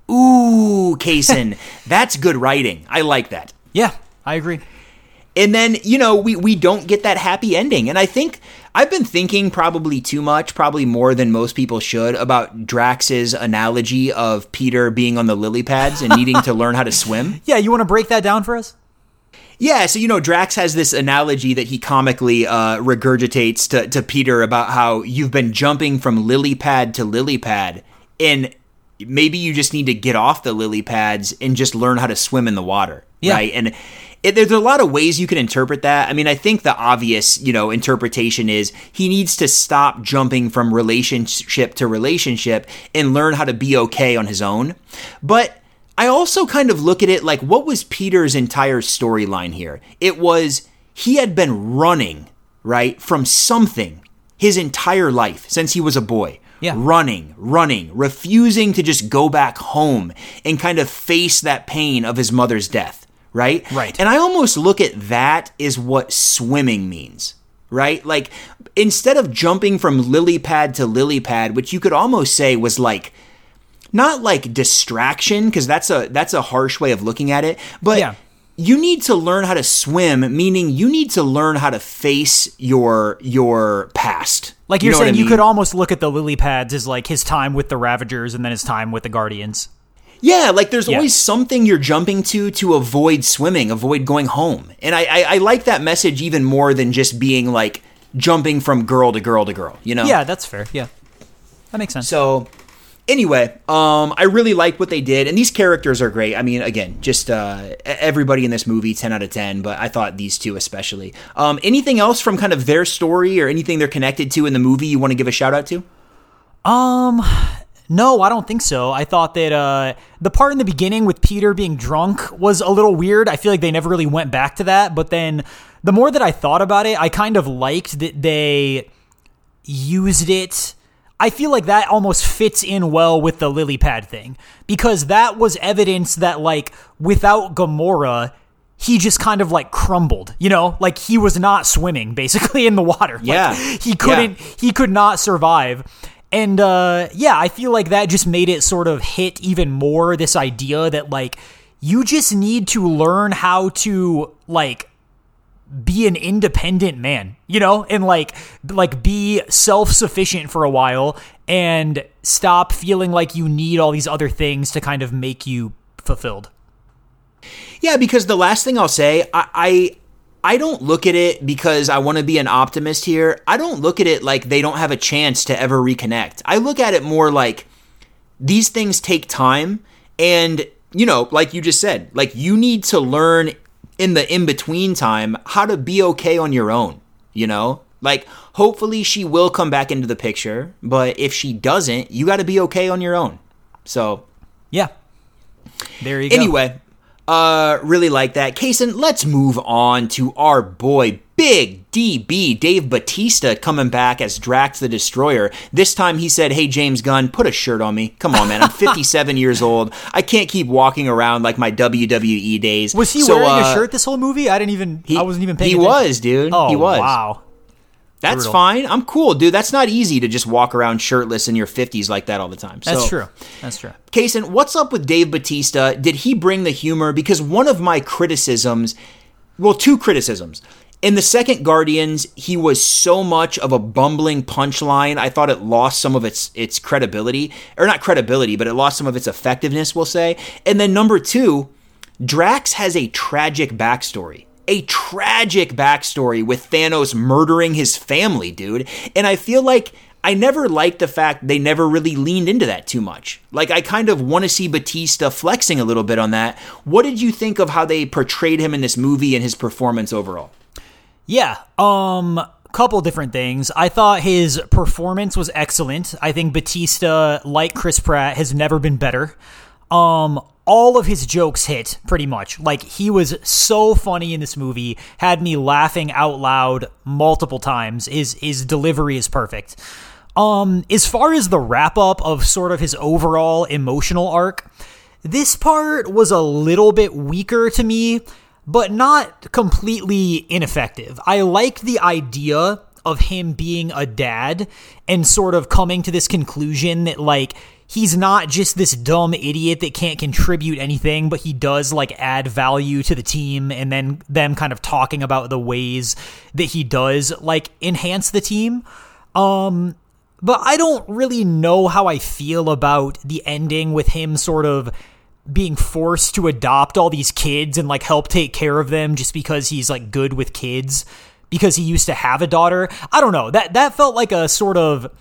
Ooh, Kaysen, that's good writing. I like that. Yeah, I agree. And then, you know, we, we don't get that happy ending. And I think I've been thinking probably too much, probably more than most people should, about Drax's analogy of Peter being on the lily pads and needing to learn how to swim. Yeah, you want to break that down for us? Yeah, so, you know, Drax has this analogy that he comically uh, regurgitates to, to Peter about how you've been jumping from lily pad to lily pad, and maybe you just need to get off the lily pads and just learn how to swim in the water, yeah. right? And it, there's a lot of ways you can interpret that. I mean, I think the obvious, you know, interpretation is he needs to stop jumping from relationship to relationship and learn how to be okay on his own. But I also kind of look at it like, what was Peter's entire storyline here? It was he had been running, right, from something his entire life since he was a boy. Yeah. Running, running, refusing to just go back home and kind of face that pain of his mother's death, right? Right. And I almost look at that as what swimming means, right? Like, instead of jumping from lily pad to lily pad, which you could almost say was like, not like distraction, because that's a that's a harsh way of looking at it, but yeah. You need to learn how to swim, meaning you need to learn how to face your your past. Like you're you know saying, I mean? You could almost look at the lily pads as like his time with the Ravagers and then his time with the Guardians. Yeah, like there's yeah. always something you're jumping to to avoid swimming, avoid going home. And I, I, I like that message even more than just being like jumping from girl to girl to girl, you know? Yeah, that's fair. Yeah, that makes sense. So anyway, um, I really liked what they did, and these characters are great. I mean, again, just uh, everybody in this movie, ten out of ten, but I thought these two especially. Um, anything else from kind of their story or anything they're connected to in the movie you want to give a shout out to? Um, no, I don't think so. I thought that uh, the part in the beginning with Peter being drunk was a little weird. I feel like they never really went back to that, but then the more that I thought about it, I kind of liked that they used it. I feel like that almost fits in well with the lily pad thing, because that was evidence that, like, without Gamora, he just kind of like crumbled, you know, like he was not swimming basically in the water. Yeah. Like, he couldn't, yeah. he could not survive. And, uh, yeah, I feel like that just made it sort of hit even more this idea that, like, you just need to learn how to, like, be an independent man, you know, and like, like be self-sufficient for a while and stop feeling like you need all these other things to kind of make you fulfilled. Yeah, because the last thing I'll say, I I, I don't look at it because I want to be an optimist here. I don't look at it like they don't have a chance to ever reconnect. I look at it more like these things take time, and, you know, like you just said, like you need to learn in the in-between time how to be okay on your own, you know? Like, hopefully she will come back into the picture, but if she doesn't, you got to be okay on your own. So, yeah. There you go. Anyway, uh, really like that. Kaysen, let's move on to our boy, Big D B, Dave Bautista, coming back as Drax the Destroyer. This time he said, hey, James Gunn, put a shirt on me. Come on, man. I'm fifty-seven years old. I can't keep walking around like my W W E days. Was he so, wearing uh, a shirt this whole movie? I didn't even, he, I wasn't even paying He attention. was, dude. Oh, he was. wow. That's Brutal. fine. I'm cool, dude. That's not easy to just walk around shirtless in your fifties like that all the time. That's so, true. That's true. Kaysen, what's up with Dave Bautista? Did he bring the humor? Because one of my criticisms, well, two criticisms. In the second Guardians, he was so much of a bumbling punchline. I thought it lost some of its its credibility. Or not credibility, but it lost some of its effectiveness, we'll say. And then number two, Drax has a tragic backstory. A tragic backstory with Thanos murdering his family, dude. And I feel like I never liked the fact they never really leaned into that too much. Like, I kind of want to see Bautista flexing a little bit on that. What did you think of how they portrayed him in this movie and his performance overall? Yeah, um, couple different things. I thought his performance was excellent. I think Bautista, like Chris Pratt, has never been better. Um, all of his jokes hit, pretty much. Like, he was so funny in this movie, had me laughing out loud multiple times. His his delivery is perfect. Um, as far as the wrap-up of sort of his overall emotional arc, this part was a little bit weaker to me, but not completely ineffective. I liked the idea of him being a dad and sort of coming to this conclusion that, like, he's not just this dumb idiot that can't contribute anything, but he does, like, add value to the team, and then them kind of talking about the ways that he does, like, enhance the team. Um, but I don't really know how I feel about the ending with him sort of being forced to adopt all these kids and, like, help take care of them just because he's, like, good with kids because he used to have a daughter. I don't know. That that felt like a sort of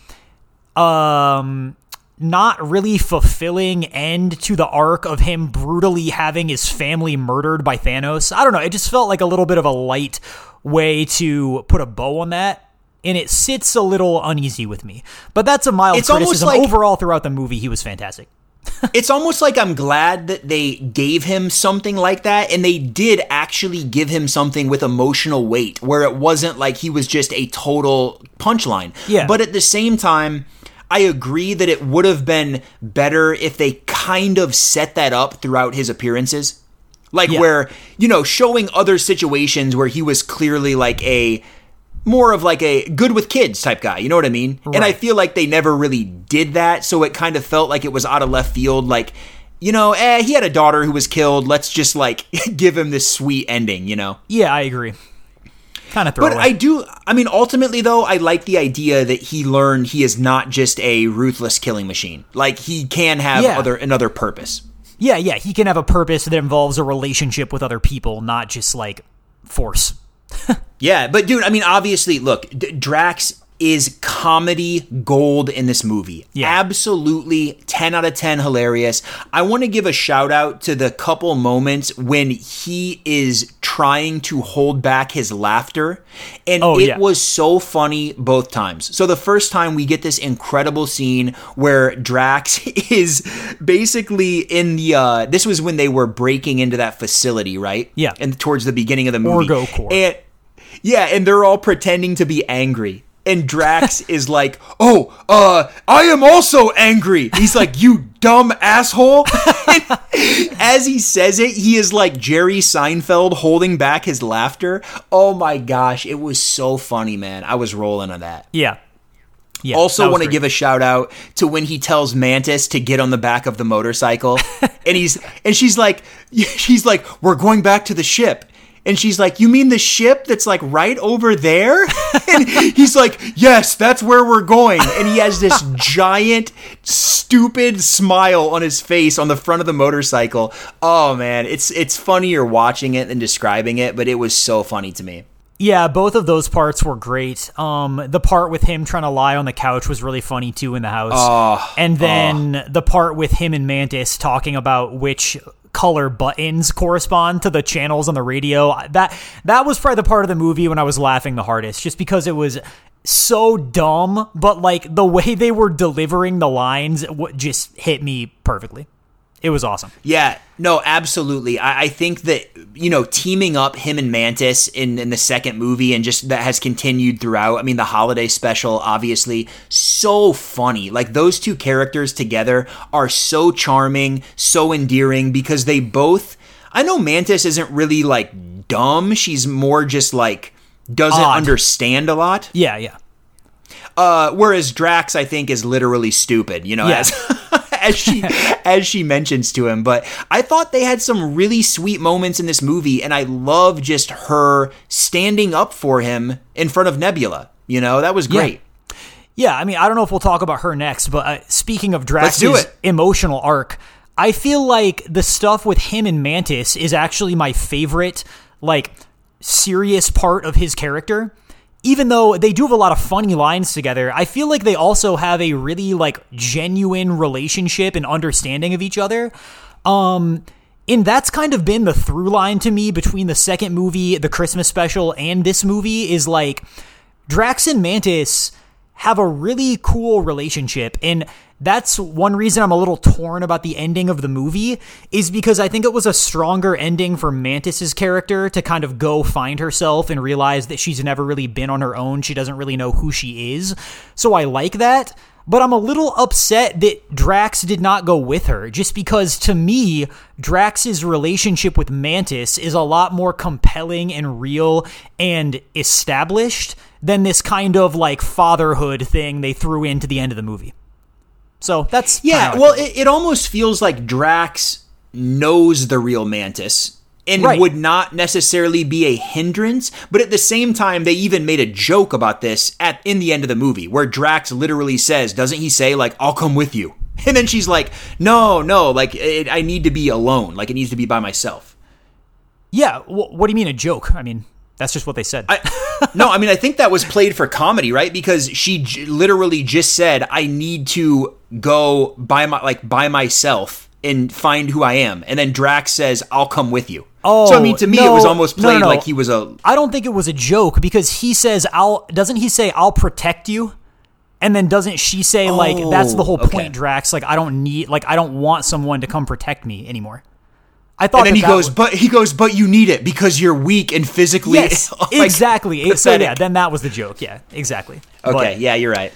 um not really fulfilling end to the arc of him brutally having his family murdered by Thanos. I don't know. It just felt like a little bit of a light way to put a bow on that. And it sits a little uneasy with me. But that's a mild It's criticism. almost like- Overall, throughout the movie, he was fantastic. It's almost like I'm glad that they gave him something like that, and they did actually give him something with emotional weight, where it wasn't like he was just a total punchline. Yeah. But at the same time, I agree that it would have been better if they kind of set that up throughout his appearances. Like, Yeah. where, you know, showing other situations where he was clearly like a... more of like a good with kids type guy, you know what I mean? Right. And I feel like they never really did that, so it kind of felt like it was out of left field, like, you know, eh, he had a daughter who was killed, let's just like give him this sweet ending, you know? Yeah, I agree. Kind of throwaway. But I do, I mean, ultimately though, I like the idea that he learned he is not just a ruthless killing machine. Like, he can have Yeah. other another purpose. Yeah, yeah, he can have a purpose that involves a relationship with other people, not just like force. Yeah, but dude, I mean, obviously, look, D- Drax is comedy gold in this movie. Yeah. Absolutely ten out of ten hilarious. I want to give a shout out to the couple moments when he is trying to hold back his laughter, and Oh, it yeah. was so funny both times. So the first time we get this incredible scene where Drax is basically in the uh this was when they were breaking into that facility, right? Yeah. And towards the beginning of the movie. Orgo Corps. And yeah, and they're all pretending to be angry. And Drax is like, oh, uh, I am also angry. He's like, you dumb asshole. And as he says it, he is like Jerry Seinfeld holding back his laughter. Oh my gosh, it was so funny, man. I was rolling on that. Yeah. Yeah. Also that was want to great. give a shout out to when he tells Mantis to get on the back of the motorcycle. and he's and she's like she's like, we're going back to the ship. And she's like, you mean the ship that's like right over there? And he's like, yes, that's where we're going. And he has this giant, stupid smile on his face on the front of the motorcycle. Oh man, it's it's funnier watching it than describing it, but it was so funny to me. Yeah, both of those parts were great. Um, the part with him trying to lie on the couch was really funny too in the house. Oh, and then oh. the part with him and Mantis talking about which color buttons correspond to the channels on the radio. That that was probably the part of the movie when I was laughing the hardest, just because it was so dumb, but like the way they were delivering the lines just hit me perfectly. It was awesome. Yeah, no, absolutely. I, I think that, you know, teaming up him and Mantis in, in the second movie and just that has continued throughout. I mean, the holiday special, obviously, so funny. Like, those two characters together are so charming, so endearing, because they both... I know Mantis isn't really, like, dumb. She's more just, like, doesn't Odd. understand a lot. Yeah, yeah. Uh, whereas Drax, I think, is literally stupid, you know, Yeah. as... as she as she mentions to him. But I thought they had some really sweet moments in this movie, and I love just her standing up for him in front of Nebula. You know, that was great. Yeah, yeah I mean, I don't know if we'll talk about her next, but uh, speaking of Let's do Drax's it. emotional arc, I feel like the stuff with him and Mantis is actually my favorite, like, serious part of his character. Even though they do have a lot of funny lines together, I feel like they also have a really, like, genuine relationship and understanding of each other. Um, and that's kind of been the through line to me between the second movie, the Christmas special, and this movie is, like, Drax and Mantis have a really cool relationship. And that's one reason I'm a little torn about the ending of the movie, is because I think it was a stronger ending for Mantis's character to kind of go find herself and realize that she's never really been on her own. She doesn't really know who she is. So I like that. But I'm a little upset that Drax did not go with her, just because to me, Drax's relationship with Mantis is a lot more compelling and real and established than this kind of like fatherhood thing they threw into the end of the movie. So that's yeah. Well, it, it almost feels like Drax knows the real Mantis and right. would not necessarily be a hindrance. But at the same time, they even made a joke about this at in the end of the movie, where Drax literally says, "Doesn't he say like I'll come with you?" And then she's like, "No, no, like it, I need to be alone. Like it needs to be by myself." Yeah. Wh- what do you mean a joke? I mean, that's just what they said. I, no, I mean, I think that was played for comedy, right? Because she j- literally just said, "I need to go by my like by myself and find who I am." And then Drax says, "I'll come with you." Oh, so I mean, to me, no, it was almost played no, no, no. like he was a. I don't think it was a joke, because he says, "I'll." Doesn't he say, "I'll protect you"? And then doesn't she say, like, Oh, that's the whole point, okay. Drax? Like, I don't need, like, I don't want someone to come protect me anymore. I thought. And then that he that goes, was, but he goes, but you need it because you're weak and physically. yes, like, exactly. So pathetic. yeah, then that was the joke. Yeah, exactly. Okay, But, yeah, you're right.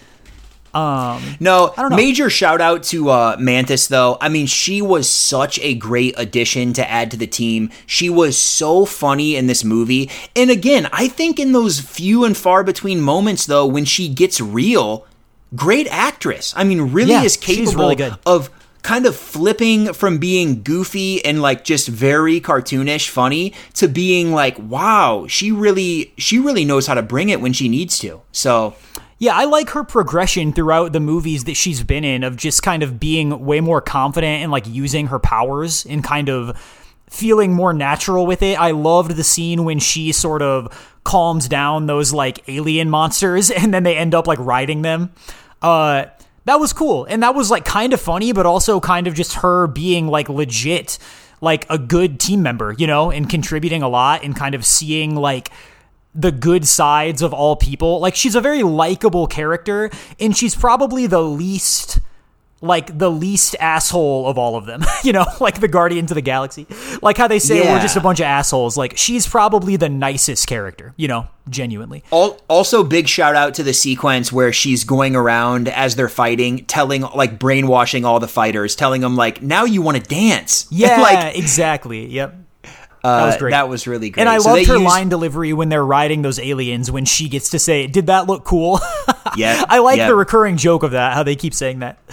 Um, No, I don't know. major shout out to uh, Mantis, though. I mean, she was such a great addition to add to the team. She was so funny in this movie. And again, I think in those few and far between moments, though, when she gets real, great actress. I mean, really Yeah, is she's capable really good. of kind of flipping from being goofy and like just very cartoonish funny to being like, wow, she really she really knows how to bring it when she needs to. So Yeah, I like her progression throughout the movies that she's been in, of just kind of being way more confident and like using her powers and kind of feeling more natural with it. I loved the scene when she sort of calms down those like alien monsters and then they end up like riding them. Uh, that was cool. And that was like kind of funny, but also kind of just her being like legit, like a good team member, you know, and contributing a lot and kind of seeing like the good sides of all people. Like, she's a very likable character, and she's probably the least, like, the least asshole of all of them. You know, like the Guardians of the Galaxy. Like how they say Yeah. we're just a bunch of assholes. Like, she's probably the nicest character, you know, genuinely. Also, big shout out to the sequence where she's going around as they're fighting, telling, like, brainwashing all the fighters, telling them, like, now you want to dance. Yeah, like, exactly. Yep. uh, That was great. That was really great. And I So loved they her used- line delivery when they're riding those aliens, when she gets to say, "Did that look cool?" Yeah, I like yeah. the recurring joke of that, how they keep saying that.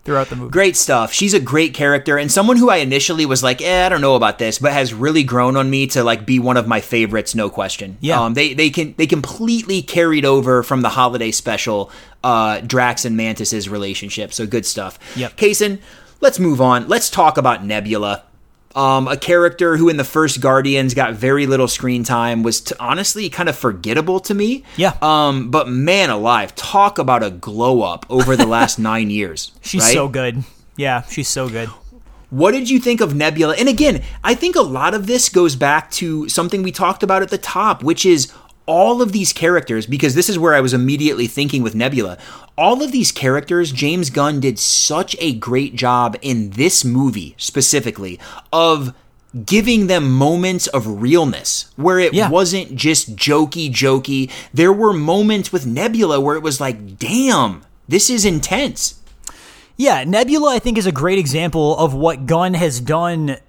throughout the movie. Great stuff. She's a great character and someone who I initially was like, eh, I don't know about this, but has really grown on me to like be one of my favorites, no question. Yeah. Um, they they can they completely carried over from the holiday special, uh, Drax and Mantis's relationship. So good stuff. Yep. Kaysen, let's move on. Let's talk about Nebula. Um, a character who in the first Guardians got very little screen time, was t- honestly kind of forgettable to me. Yeah. Um, but man alive, talk about a glow up over the last nine years. She's right? so good. Yeah, she's so good. What did you think of Nebula? And again, I think a lot of this goes back to something we talked about at the top, which is all of these characters, because this is where I was immediately thinking with Nebula. All of these characters, James Gunn did such a great job in this movie specifically of giving them moments of realness where it yeah. wasn't just jokey, jokey. There were moments with Nebula where it was like, damn, this is intense. Yeah, Nebula, I think, is a great example of what Gunn has done.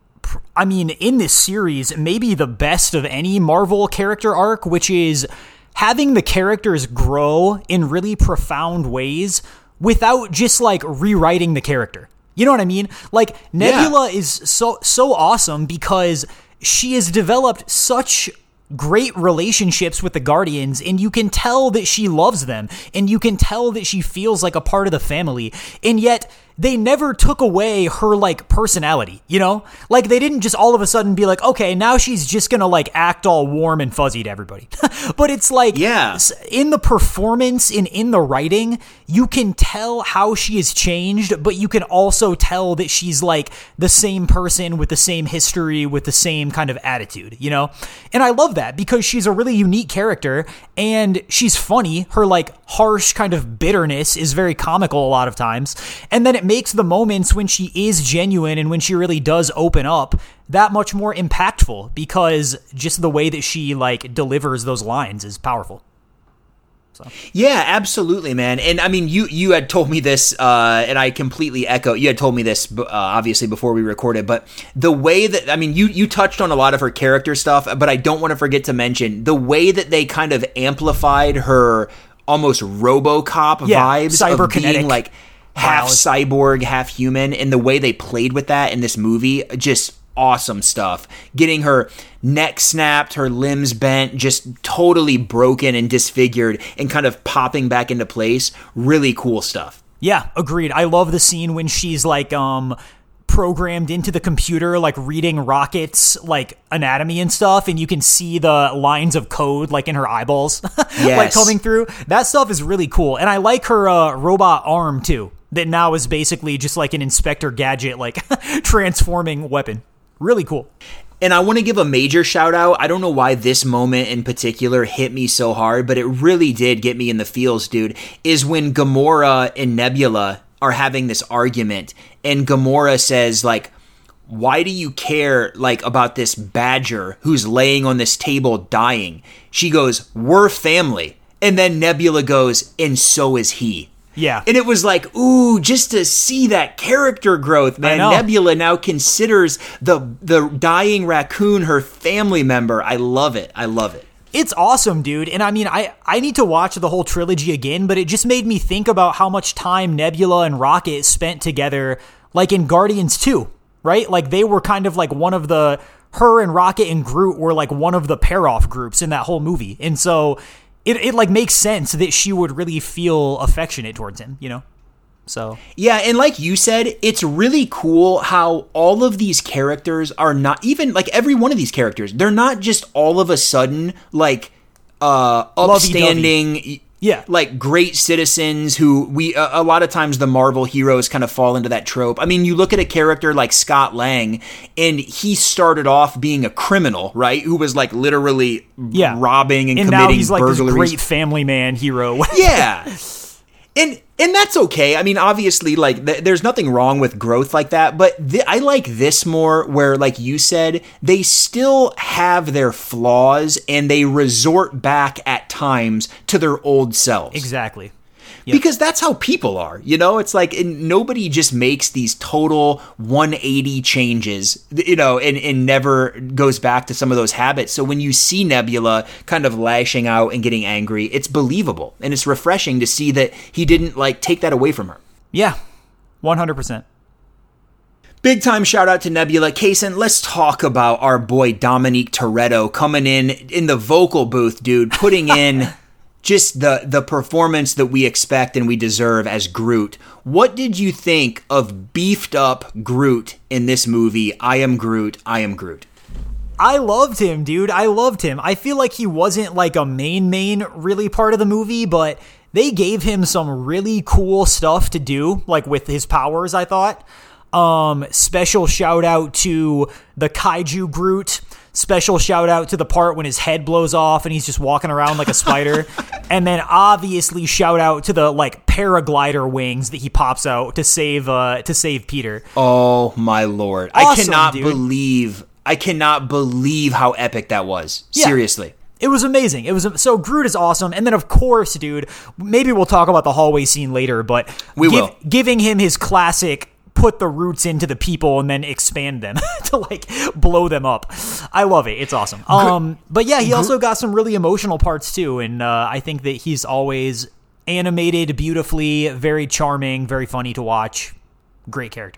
I mean, in this series, maybe the best of any Marvel character arc, which is having the characters grow in really profound ways without just like rewriting the character. You know what I mean? Like Nebula yeah. is so so awesome because she has developed such great relationships with the Guardians, and you can tell that she loves them, and you can tell that she feels like a part of the family, and yet they never took away her, like, personality, you know? Like, they didn't just all of a sudden be like, okay, now she's just gonna, like, act all warm and fuzzy to everybody. But it's like, yeah. in the performance and in the writing, you can tell how she has changed, but you can also tell that she's, like, the same person with the same history, with the same kind of attitude, you know? And I love that because she's a really unique character, and she's funny. Her, like, harsh kind of bitterness is very comical a lot of times. And then it makes the moments when she is genuine and when she really does open up that much more impactful because just the way that she like delivers those lines is powerful. So. Yeah, absolutely, man. And I mean, you you had told me this, uh, and I completely echo. You had told me this, uh, obviously, before we recorded. But the way that I mean, you you touched on a lot of her character stuff, but I don't want to forget to mention the way that they kind of amplified her almost RoboCop yeah, vibes of being like half cyborg, half human, and the way they played with that in this movie, just awesome stuff. Getting her neck snapped, her limbs bent, just totally broken and disfigured, and kind of popping back into place. Really cool stuff. Yeah, agreed. I love the scene when she's like um programmed into the computer, like reading Rocket's like anatomy and stuff, and you can see the lines of code like in her eyeballs yes. like coming through. That stuff is really cool. And I like her uh, robot arm too, that now is basically just like an Inspector Gadget like transforming weapon. Really cool. And I want to give a major shout out. I don't know why this moment in particular hit me so hard, but it really did get me in the feels, dude, is when Gamora and Nebula are having this argument, and Gamora says, like, why do you care, like, about this badger who's laying on this table dying? She goes, we're family. And then Nebula goes, and so is he. Yeah. And it was like, ooh, just to see that character growth, man. Nebula now considers the the dying raccoon her family member. I love it. I love it. It's awesome, dude. And I mean, I, I need to watch the whole trilogy again, but it just made me think about how much time Nebula and Rocket spent together, like in Guardians two, right? Like they were kind of like one of the, her and Rocket and Groot were like one of the pair-off groups in that whole movie. And so it, it like makes sense that she would really feel affectionate towards him, you know? So yeah, and like you said, it's really cool how all of these characters are not even like every one of these characters. They're not just all of a sudden like uh, upstanding, Lovey-dovey. yeah, like great citizens who we uh, a lot of times the Marvel heroes kind of fall into that trope. I mean, you look at a character like Scott Lang, and he started off being a criminal, right? Who was like literally yeah. robbing and, and committing now he's like burglaries. This great family man hero. yeah. And and that's okay. I mean, obviously, like, th- there's nothing wrong with growth like that. But th- I like this more where, like you said, they still have their flaws and they resort back at times to their old selves. Exactly. Yep. Because that's how people are, you know? It's like and nobody just makes these total one eighty changes, you know, and, and never goes back to some of those habits. So when you see Nebula kind of lashing out and getting angry, it's believable. And it's refreshing to see that he didn't, like, take that away from her. Yeah. one hundred percent. Big time shout out to Nebula. Kaysen, let's talk about our boy Dominique Toretto coming in in the vocal booth, dude, putting in just the, the performance that we expect and we deserve as Groot. What did you think of beefed up Groot in this movie? I am Groot, I am Groot. I loved him, dude. I loved him. I feel like he wasn't like a main, main really part of the movie, but they gave him some really cool stuff to do, like with his powers, I thought. Um, special shout out to the Kaiju Groot. Special shout out to the part when his head blows off and he's just walking around like a spider. And then obviously shout out to the like paraglider wings that he pops out to save uh to save Peter. Oh my lord. Awesome, I cannot dude. believe I cannot believe how epic that was. Yeah. Seriously. It was amazing. It was so Groot is awesome. And then of course, dude, maybe we'll talk about the hallway scene later, but we give, will. giving him his classic put the roots into the people and then expand them to like blow them up. I love it. It's awesome. Um, but yeah, he also got some really emotional parts too. And uh, I think that he's always animated beautifully, very charming, very funny to watch. Great character.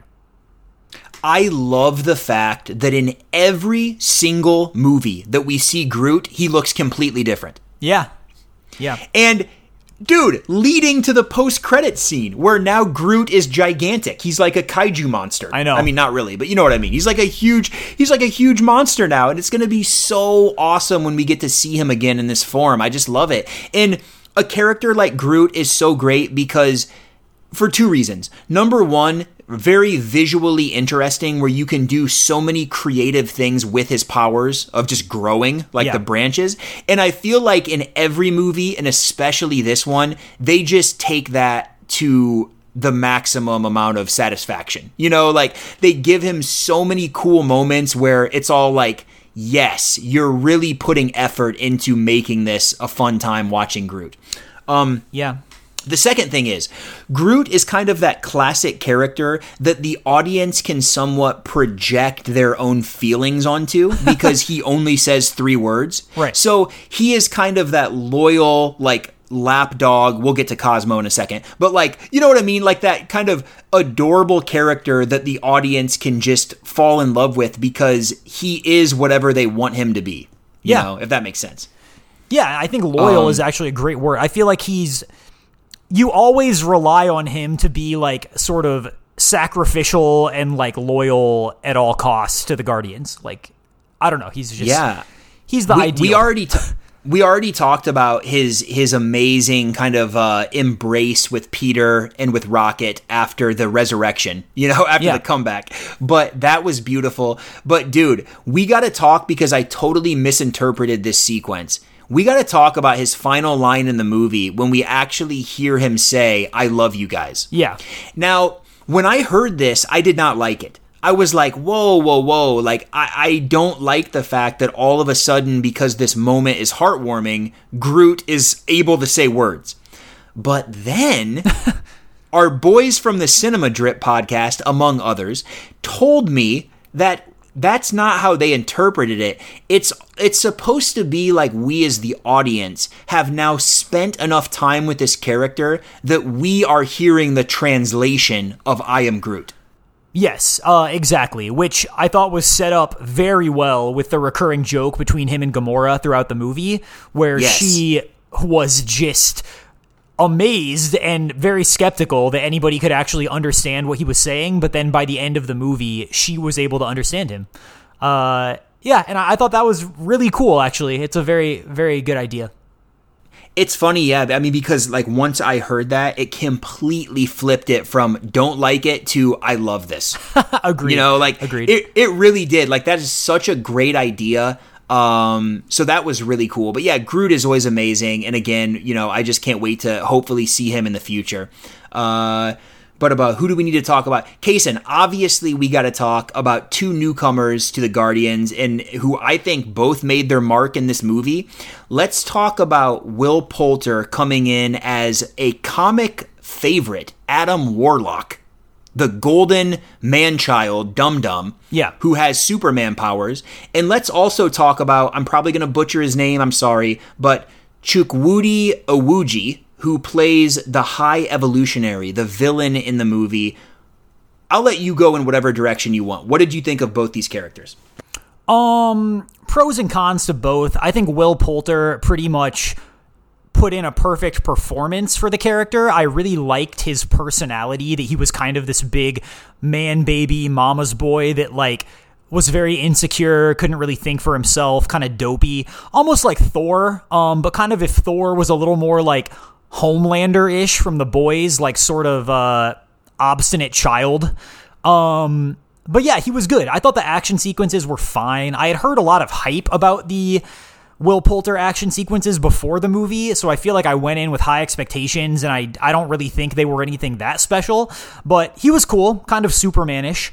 I love the fact that in every single movie that we see Groot, he looks completely different. Yeah. Yeah. And dude, leading to the post-credit scene where now Groot is gigantic. He's like a kaiju monster. I know. I mean, not really, but you know what I mean. He's like a huge, he's like a huge monster now, and it's going to be so awesome when we get to see him again in this form. I just love it. And a character like Groot is so great because for two reasons. Number one, very visually interesting where you can do so many creative things with his powers of just growing like yeah. the branches. And I feel like in every movie, and especially this one, they just take that to the maximum amount of satisfaction. You know, like they give him so many cool moments where it's all like, yes, you're really putting effort into making this a fun time watching Groot. Um, yeah. The second thing is, Groot is kind of that classic character that the audience can somewhat project their own feelings onto because he only says three words. Right. So he is kind of that loyal, like, lapdog. We'll get to Cosmo in a second. But, like, you know what I mean? Like that kind of adorable character that the audience can just fall in love with because he is whatever they want him to be. You yeah. know, if that makes sense. Yeah, I think loyal Um, is actually a great word. I feel like he's... You always rely on him to be like sort of sacrificial and like loyal at all costs to the Guardians. Like, I don't know. He's just, yeah, he's the we, ideal. We already, t- we already talked about his, his amazing kind of uh, embrace with Peter and with Rocket after the resurrection, you know, after yeah. the comeback, but that was beautiful. But dude, we got to talk because I totally misinterpreted this sequence. We got to talk about his final line in the movie when we actually hear him say, I love you guys. Yeah. Now, when I heard this, I did not like it. I was like, whoa, whoa, whoa. Like, I, I don't like the fact that all of a sudden, because this moment is heartwarming, Groot is able to say words. But then, our boys from the Cinema Drip podcast, among others, told me that that's not how they interpreted it. It's it's supposed to be like we as the audience have now spent enough time with this character that we are hearing the translation of I am Groot. Yes, uh, exactly, which I thought was set up very well with the recurring joke between him and Gamora throughout the movie, where yes. she was just amazed and very skeptical that anybody could actually understand what he was saying, but then by the end of the movie, she was able to understand him. Uh, yeah, and I, I thought that was really cool, actually. It's a very, very good idea. It's funny, yeah. I mean, because like once I heard that, it completely flipped it from don't like it to I love this. Agreed. You know, like Agreed. it, it really did. Like that is such a great idea. Um, so that was really cool. But yeah, Groot is always amazing. And again, you know, I just can't wait to hopefully see him in the future. Uh, but about who do we need to talk about? Kaysen, obviously we got to talk about two newcomers to the Guardians and who I think both made their mark in this movie. Let's talk about Will Poulter coming in as a comic favorite, Adam Warlock, the golden man-child, Dum-Dum, yeah. who has Superman powers. And let's also talk about, I'm probably going to butcher his name, I'm sorry, but Chukwudi Iwuji, who plays the High Evolutionary, the villain in the movie. I'll let you go in whatever direction you want. What did you think of both these characters? Um, pros and cons to both. I think Will Poulter pretty much put in a perfect performance for the character. I really liked his personality, that he was kind of this big man baby mama's boy that like was very insecure, couldn't really think for himself, kind of dopey, almost like Thor, um, but kind of if Thor was a little more like Homelander-ish from The Boys, like sort of uh, obstinate child. Um, but yeah, he was good. I thought the action sequences were fine. I had heard a lot of hype about the Will Poulter action sequences before the movie, so I feel like I went in with high expectations, and I I don't really think they were anything that special, but he was cool, kind of Superman-ish.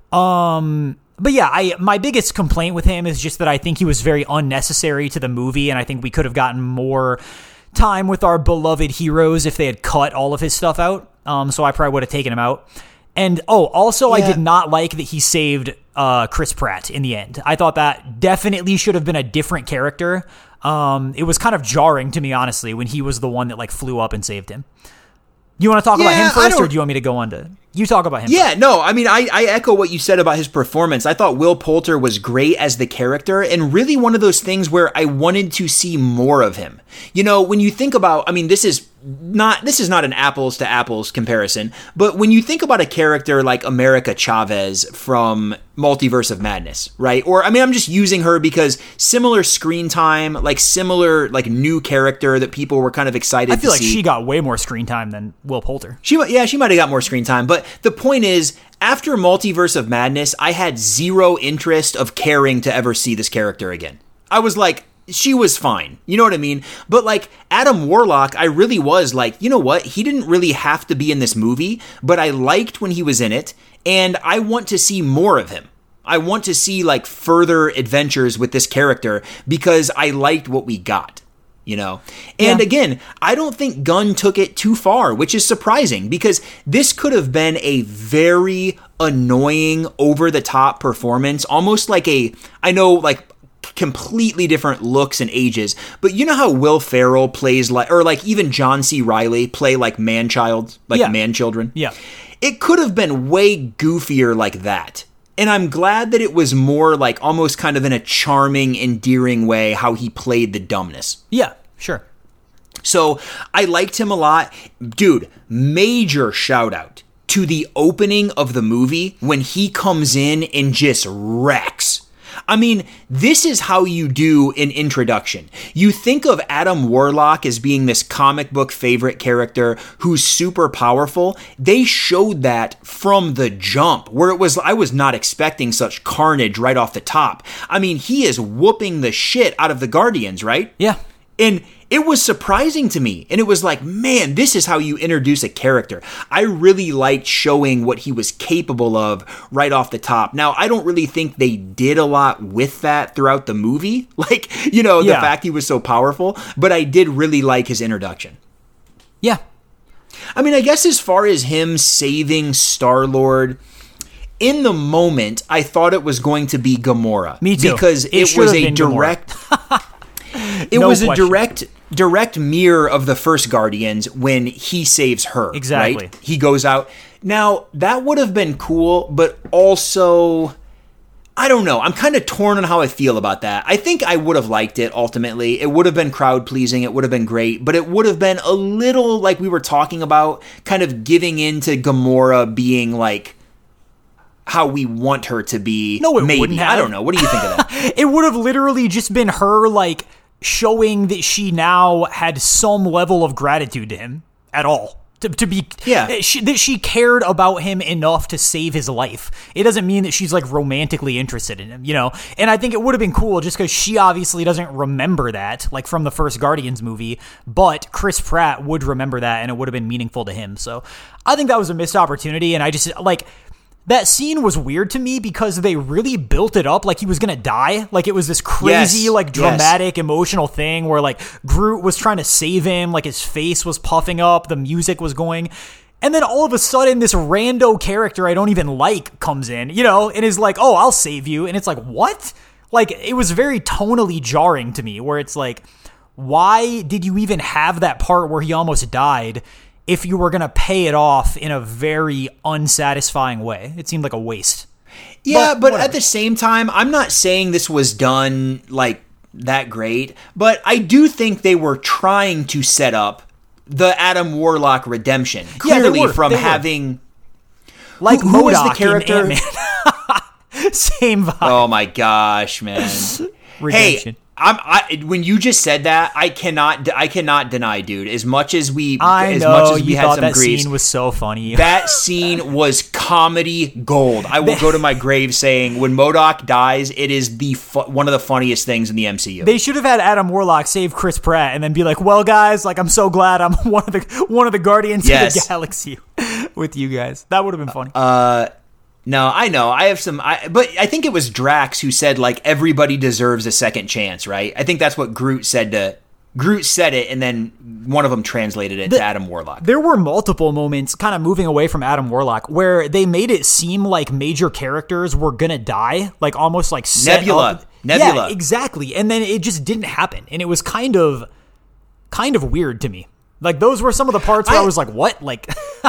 Um, but yeah, I my biggest complaint with him is just that I think he was very unnecessary to the movie, and I think we could have gotten more time with our beloved heroes if they had cut all of his stuff out, um, so I probably would have taken him out. And, oh, also, yeah. I did not like that he saved uh, Chris Pratt in the end. I thought that definitely should have been a different character. Um, it was kind of jarring to me, honestly, when he was the one that like flew up and saved him. You want to talk yeah, about him first, or do you want me to go on to... You talk about him Yeah, first. no, I mean, I, I echo what you said about his performance. I thought Will Poulter was great as the character, and really one of those things where I wanted to see more of him. You know, when you think about... I mean, this is... Not this is not an apples to apples comparison, but when you think about a character like America Chavez from Multiverse of Madness, right? Or I mean, I'm just using her because similar screen time, like similar like new character that people were kind of excited to see. I feel like she got way more screen time than Will Poulter. She yeah, she might have got more screen time, but the point is, after Multiverse of Madness, I had zero interest of caring to ever see this character again. I was like, she was fine. You know what I mean? But like Adam Warlock, I really was like, you know what? He didn't really have to be in this movie, but I liked when he was in it, and I want to see more of him. I want to see like further adventures with this character because I liked what we got, you know? And yeah. Again, I don't think Gunn took it too far, which is surprising because this could have been a very annoying, over-the-top performance, almost like a, I know like, completely different looks and ages, but you know how Will Ferrell plays like, or like even John C. Reilly play like man-child, like yeah. man-children? Yeah. It could have been way goofier like that. And I'm glad that it was more like almost kind of in a charming, endearing way how he played the dumbness. Yeah, sure. So I liked him a lot. Dude, major shout out to the opening of the movie when he comes in and just wrecks. I mean, this is how you do an introduction. You think of Adam Warlock as being this comic book favorite character who's super powerful. They showed that from the jump, where it was, I was not expecting such carnage right off the top. I mean, he is whooping the shit out of the Guardians, right? Yeah. And it was surprising to me. And it was like, man, this is how you introduce a character. I really liked showing what he was capable of right off the top. Now, I don't really think they did a lot with that throughout the movie. Like, you know, the yeah. fact he was so powerful. But I did really like his introduction. Yeah. I mean, I guess as far as him saving Star-Lord, in the moment, I thought it was going to be Gamora. Me too. Because it, it was a direct... It no was a question. direct direct mirror of the first Guardians when he saves her. Exactly. Right? He goes out. Now, that would have been cool, but also, I don't know. I'm kind of torn on how I feel about that. I think I would have liked it ultimately. It would have been crowd-pleasing. It would have been great, but it would have been a little, like we were talking about, kind of giving into Gamora being like how we want her to be. No, it maybe. wouldn't have. I don't know. What do you think of that? It would have literally just been her, like, showing that she now had some level of gratitude to him at all. To, to be, yeah. she, that she cared about him enough to save his life. It doesn't mean that she's like romantically interested in him, you know? And I think it would have been cool just because she obviously doesn't remember that, like from the first Guardians movie, but Chris Pratt would remember that and it would have been meaningful to him. So I think that was a missed opportunity. And I just, like, that scene was weird to me because they really built it up like he was going to die. Like it was this crazy, yes, like dramatic, yes. emotional thing where like Groot was trying to save him. Like his face was puffing up. The music was going. And then all of a sudden this rando character I don't even like comes in, you know, and is like, oh, I'll save you. And it's like, what? Like it was very tonally jarring to me where it's like, why did you even have that part where he almost died? if you were going to pay it off in a very unsatisfying way. It seemed like a waste. Yeah, but, but at the same time, I'm not saying this was done like that great, but I do think they were trying to set up the Adam Warlock redemption. Clearly yeah, were, from having... Were. Like who, who was the character? In Ant-Man. Same vibe. Oh my gosh, man. Hey, I'm I when you just said that, I cannot I cannot deny, dude. As much as we I as know, much as we you had thought some that griefs, scene was so funny. That scene was comedy gold. I will go to my grave saying when MODOK dies, it is the fu- one of the funniest things in the M C U. They should have had Adam Warlock save Chris Pratt and then be like, "Well, guys, like I'm so glad I'm one of the one of the Guardians yes. of the Galaxy with you guys." That would have been funny. Uh No, I know. I have some, I, but I think it was Drax who said like everybody deserves a second chance, right? I think that's what Groot said to Groot said it, and then one of them translated it the, to Adam Warlock. There were multiple moments, kind of moving away from Adam Warlock, where they made it seem like major characters were gonna die, like almost like set Nebula, up. Nebula, yeah, exactly. And then it just didn't happen, and it was kind of, kind of weird to me. Like those were some of the parts where I, I was like, "What?" Like,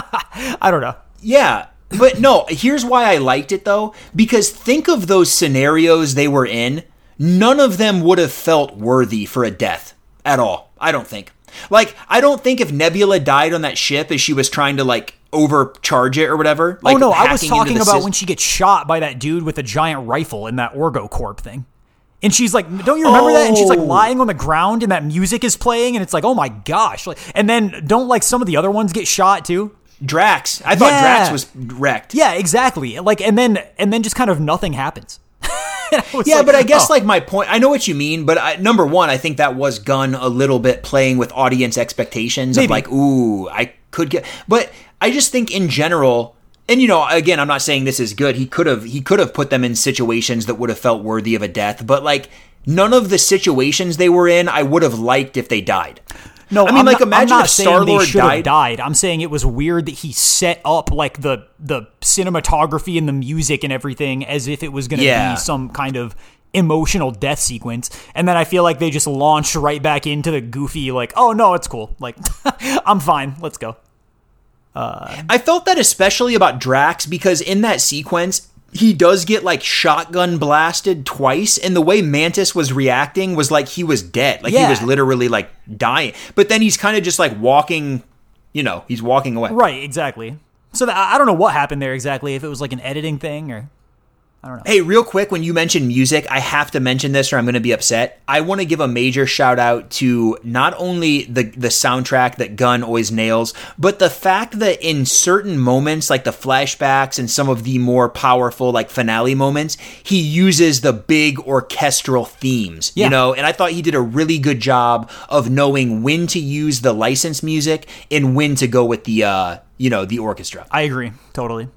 I don't know. Yeah. But no, here's why I liked it, though. Because think of those scenarios they were in. None of them would have felt worthy for a death at all. I don't think. Like, I don't think if Nebula died on that ship as she was trying to, like, overcharge it or whatever. Like, oh, no, I was talking about system. when she gets shot by that dude with a giant rifle in that Orgo Corp thing. And she's like, don't you remember oh. that? And she's like lying on the ground and that music is playing. And it's like, oh, my gosh. Like, and then don't, like, some of the other ones get shot, too? Drax. I thought yeah. Drax was wrecked. Yeah, exactly. Like, and then and then just kind of nothing happens. Yeah, like, but I guess oh. like my point, I know what you mean, but I, number one, I think that was Gunn a little bit playing with audience expectations Maybe. of like, ooh, I could get, but I just think in general, and you know, again, I'm not saying this is good. He could have he could have put them in situations that would have felt worthy of a death, but like none of the situations they were in, I would have liked if they died. No, I mean, I'm like, not, imagine I'm not if Star-Lord died. died. I'm saying it was weird that he set up, like, the the cinematography and the music and everything as if it was going to yeah. be some kind of emotional death sequence. And then I feel like they just launched right back into the goofy, like, oh, no, it's cool. Like, I'm fine. Let's go. Uh, I felt that especially about Drax because in that sequence, he does get like shotgun blasted twice, and the way Mantis was reacting was like he was dead. Like yeah. he was literally like dying. But then he's kind of just like walking, you know, he's walking away. Right, exactly. So that, I don't know what happened there exactly, if it was like an editing thing or... I don't know. Hey, real quick, when you mention music, I have to mention this or I'm going to be upset. I want to give a major shout out to not only the, the soundtrack that Gunn always nails, but the fact that in certain moments, like the flashbacks and some of the more powerful like finale moments, he uses the big orchestral themes, yeah. you know, and I thought he did a really good job of knowing when to use the licensed music and when to go with the, uh, you know, the orchestra. I agree. Totally.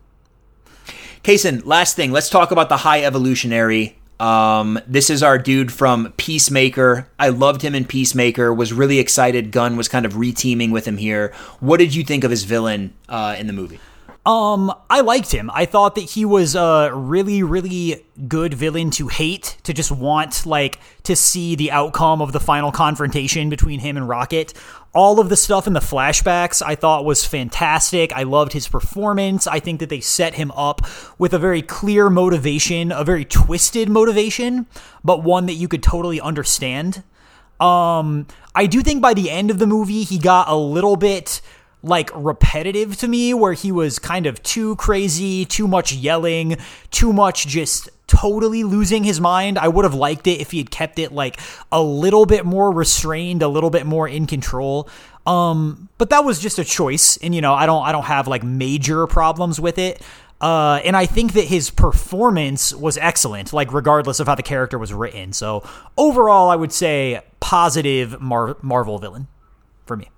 Kaysen, last thing, let's talk about the High Evolutionary. Um, this is our dude from Peacemaker. I loved him in Peacemaker, was really excited Gunn was kind of reteaming with him here. What did you think of his villain uh, in the movie? Um, I liked him. I thought that he was a really, really good villain to hate, to just want, like, to see the outcome of the final confrontation between him and Rocket. All of the stuff in the flashbacks I thought was fantastic. I loved his performance. I think that they set him up with a very clear motivation, a very twisted motivation, but one that you could totally understand. Um, I do think by the end of the movie, he got a little bit... like repetitive to me, where he was kind of too crazy, too much yelling, too much just totally losing his mind. I would have liked it if he had kept it like a little bit more restrained, a little bit more in control. Um, but that was just a choice, and you know, I don't I don't have like major problems with it. Uh, and I think that his performance was excellent, like regardless of how the character was written. So overall, I would say positive Mar- Marvel villain for me.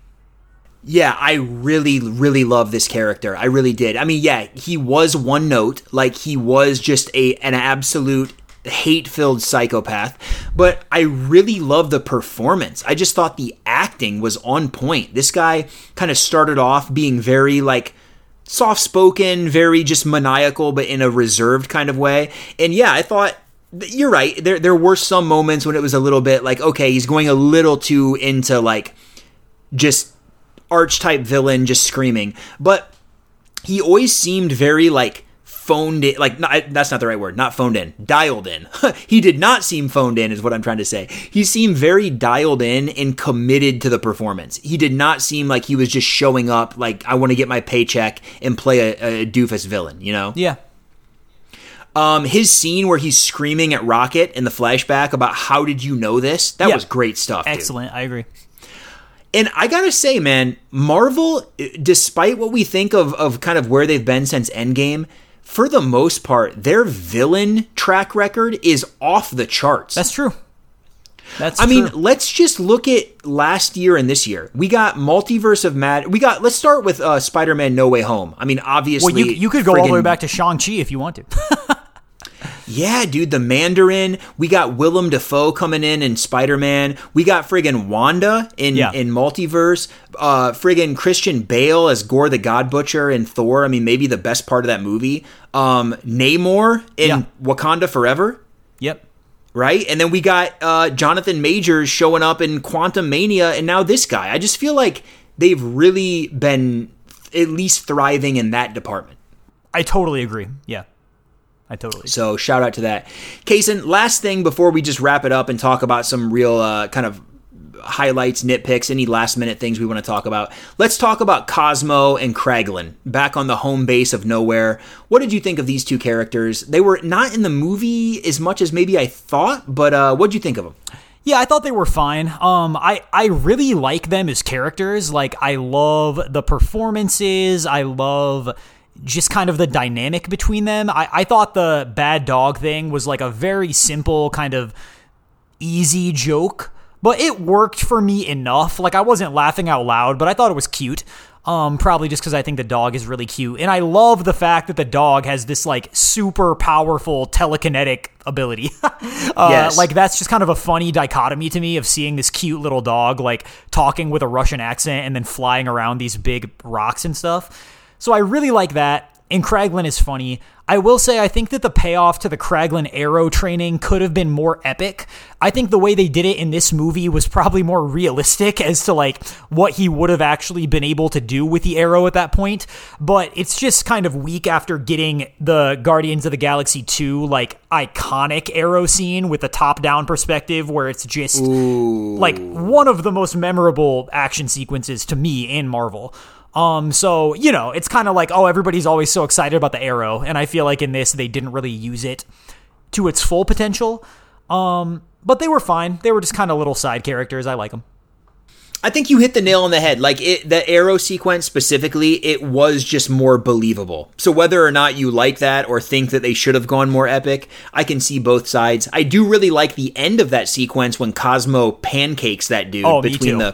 Yeah, I really, really love this character. I really did. I mean, yeah, he was one note. Like, he was just a an absolute hate-filled psychopath. But I really love the performance. I just thought the acting was on point. This guy kind of started off being very, like, soft-spoken, very just maniacal, but in a reserved kind of way. And yeah, I thought... You're right. There, there were some moments when it was a little bit like, okay, he's going a little too into, like, just... archetype villain just screaming. But he always seemed very like phoned in, like not, that's not the right word, not phoned in, dialed in. He did not seem phoned in is what I'm trying to say. He seemed very dialed in and committed to the performance. He did not seem like he was just showing up like, I want to get my paycheck and play a, a doofus villain, you know? Yeah. Um, his scene where he's screaming at Rocket in the flashback about how did you know this? That yeah. was great stuff, dude. Excellent. I agree. And I gotta say, man, Marvel, despite what we think of, of kind of where they've been since Endgame, for the most part, their villain track record is off the charts. That's true. That's I true. mean, let's just look at last year and this year. We got Multiverse of Mad. We got. Let's start with uh, Spider-Man: No Way Home. I mean, obviously, well, you you could go all the way back to Shang-Chi if you want to. Yeah, dude, the Mandarin. We got Willem Dafoe coming in in Spider-Man. We got friggin' Wanda in, yeah. in Multiverse. Uh, friggin' Christian Bale as Gore the God Butcher in Thor. I mean, maybe the best part of that movie. Um, Namor in yeah. Wakanda Forever. Yep. Right? And then we got uh, Jonathan Majors showing up in Quantum Mania, and now this guy. I just feel like they've really been at least thriving in that department. I totally agree. Yeah. I totally. So shout out to that. Kaysen, last thing before we just wrap it up and talk about some real uh, kind of highlights, nitpicks, any last minute things we want to talk about. Let's talk about Cosmo and Kraglin back on the home base of nowhere. What did you think of these two characters? They were not in the movie as much as maybe I thought, but uh, what did you think of them? Yeah, I thought they were fine. Um, I, I really like them as characters. Like, I love the performances. I love just kind of the dynamic between them. I, I thought the bad dog thing was like a very simple kind of easy joke, but it worked for me enough. Like, I wasn't laughing out loud, but I thought it was cute. Um, probably just because I think the dog is really cute. And I love the fact that the dog has this like super powerful telekinetic ability. uh, yes. Like, that's just kind of a funny dichotomy to me of seeing this cute little dog like talking with a Russian accent and then flying around these big rocks and stuff. So I really like that, and Kraglin is funny. I will say I think that the payoff to the Kraglin arrow training could have been more epic. I think the way they did it in this movie was probably more realistic as to like what he would have actually been able to do with the arrow at that point, but it's just kind of weak after getting the Guardians of the Galaxy two like iconic arrow scene with the top-down perspective where it's just Ooh. like one of the most memorable action sequences to me in Marvel. Um, so, you know, it's kind of like, oh, everybody's always so excited about the arrow. And I feel like in this, they didn't really use it to its full potential. Um, but they were fine. They were just kind of little side characters. I like them. I think you hit the nail on the head. Like it, the arrow sequence specifically, it was just more believable. So whether or not you like that or think that they should have gone more epic, I can see both sides. I do really like the end of that sequence when Cosmo pancakes that dude oh, between me too. the.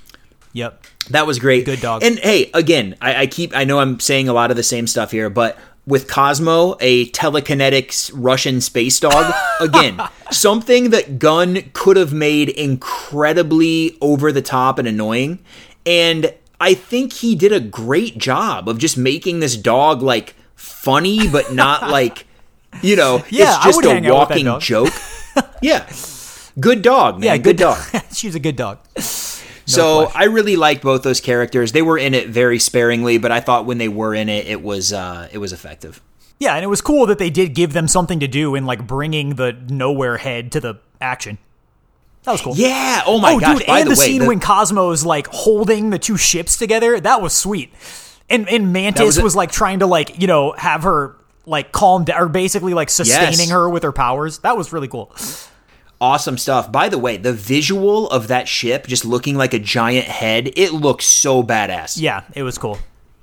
Yep. That was great. Good dog. And hey, again, I, I keep, I know I'm saying a lot of the same stuff here, but with Cosmo, a telekinetic Russian space dog, again, something that Gunn could have made incredibly over the top and annoying. And I think he did a great job of just making this dog like funny, but not like, you know, yeah, it's just a walking dog. joke. Yeah. Good dog, man. Yeah, good, good dog. She's a good dog. No so question. I really liked both those characters. They were in it very sparingly, but I thought when they were in it, it was uh, it was effective. Yeah, and it was cool that they did give them something to do in like bringing the Nowhere head to the action. That was cool. Yeah. Oh my oh, gosh. Dude, By and the, the way, scene the- when Cosmo's like holding the two ships together, that was sweet. And and Mantis was, was, a- like trying to like, you know, have her like calm down, or basically like sustaining Yes. her with her powers. That was really cool. Awesome stuff. By the way, the visual of that ship just looking like a giant head, it looks so badass. Yeah, it was cool.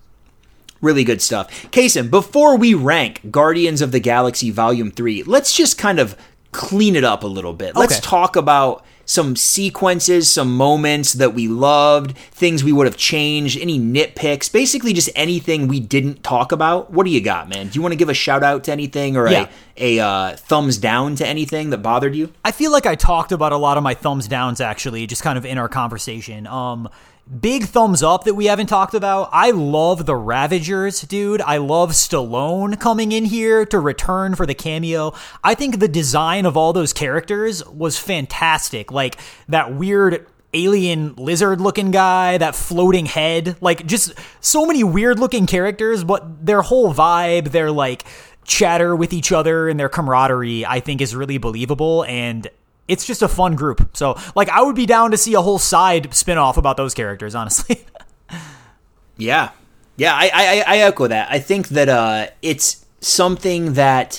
Really good stuff. Kaysen, before we rank Guardians of the Galaxy Volume three, let's just kind of clean it up a little bit. Let's Okay. talk about some sequences, some moments that we loved, things we would have changed, any nitpicks, basically just anything we didn't talk about. What do you got, man? Do you want to give a shout out to anything or Yeah. a, a uh, thumbs down to anything that bothered you? I feel like I talked about a lot of my thumbs downs actually, just kind of in our conversation. Um, big thumbs up that we haven't talked about. I love the Ravagers, dude. I love Stallone coming in here to return for the cameo. I think the design of all those characters was fantastic. Like that weird alien lizard looking guy, that floating head, like just so many weird looking characters, but their whole vibe, their like chatter with each other and their camaraderie, I think is really believable, and it's just a fun group. So like I would be down to see a whole side spinoff about those characters, honestly. Yeah. Yeah, I, I, I echo that. I think that uh, it's something that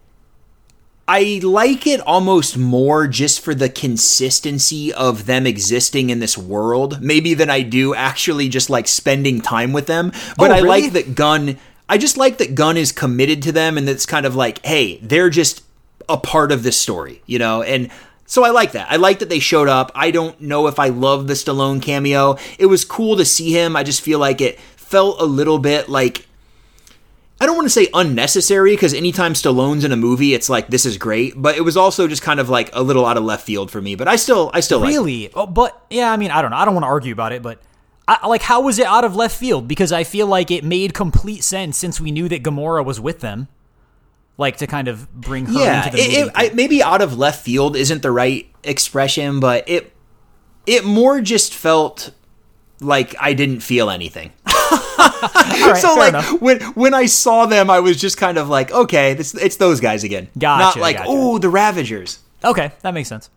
I like it almost more just for the consistency of them existing in this world, maybe than I do actually just like spending time with them. But oh, I really? like that Gunn, I just like that Gunn is committed to them, and it's kind of like, hey, they're just a part of this story, you know? And so I like that. I like that they showed up. I don't know if I love the Stallone cameo. It was cool to see him. I just feel like it felt a little bit like, I don't want to say unnecessary, because anytime Stallone's in a movie, it's like, this is great. But it was also just kind of like a little out of left field for me. But I still, I still really? like it. Oh, but yeah, I mean, I don't know. I don't want to argue about it, but I, like, how was it out of left field? Because I feel like it made complete sense since we knew that Gamora was with them. Like, to kind of bring her yeah, into the movie. It, it, I, maybe out of left field isn't the right expression, but it it more just felt like I didn't feel anything. Right, so like enough. when when I saw them, I was just kind of like, okay, this, it's those guys again. Gotcha, Not like, gotcha. oh, the Ravagers. Okay, that makes sense.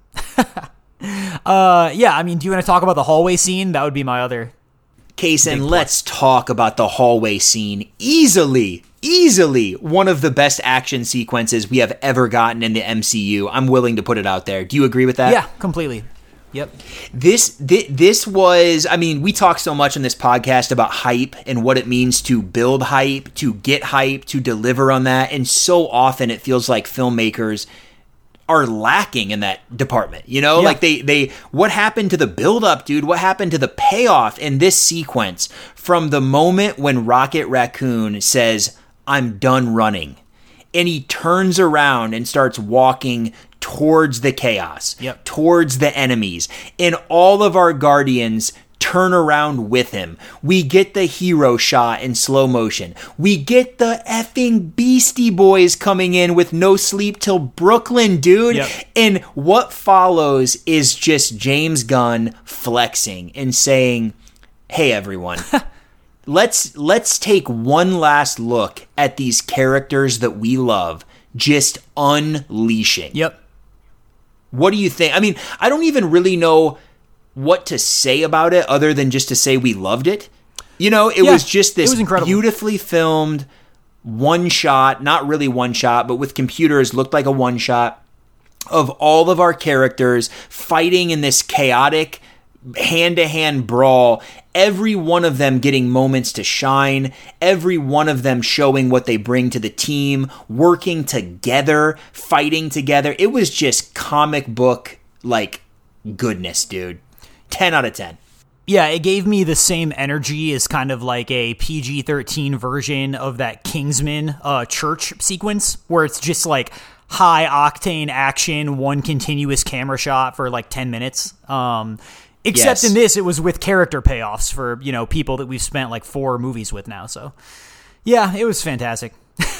uh, yeah, I mean, do you want to talk about the hallway scene? That would be my other. Kaysen, let's talk about the hallway scene. Easily, easily one of the best action sequences we have ever gotten in the M C U. I'm willing to put it out there. Do you agree with that? Yeah, completely. Yep. This, this this was, I mean, we talk so much on this podcast about hype and what it means to build hype, to get hype, to deliver on that. And so often it feels like filmmakers are lacking in that department, you know? Yeah. Like they, they, what happened to the buildup, dude? What happened to the payoff in this sequence from the moment when Rocket Raccoon says, I'm done running, and he turns around and starts walking towards the chaos, yep. towards the enemies, and all of our Guardians turn around with him. We get the hero shot in slow motion. We get the effing Beastie Boys coming in with No Sleep Till Brooklyn, dude. Yep. And what follows is just James Gunn flexing and saying, hey, everyone, let's let's take one last look at these characters that we love just unleashing. Yep. What do you think? I mean, I don't even really know what to say about it other than just to say we loved it. You know, it yeah, was just this was beautifully filmed one shot, not really one shot, but with computers, looked like a one shot of all of our characters fighting in this chaotic hand-to-hand brawl, every one of them getting moments to shine, every one of them showing what they bring to the team, working together, fighting together. It was just comic book, like, goodness, dude. ten out of ten. Yeah, it gave me the same energy as kind of like a P G thirteen version of that Kingsman uh, church sequence, where it's just like high octane action, one continuous camera shot for like ten minutes. Um, except Yes. in this, it was with character payoffs for, you know, people that we've spent like four movies with now. So yeah, it was fantastic.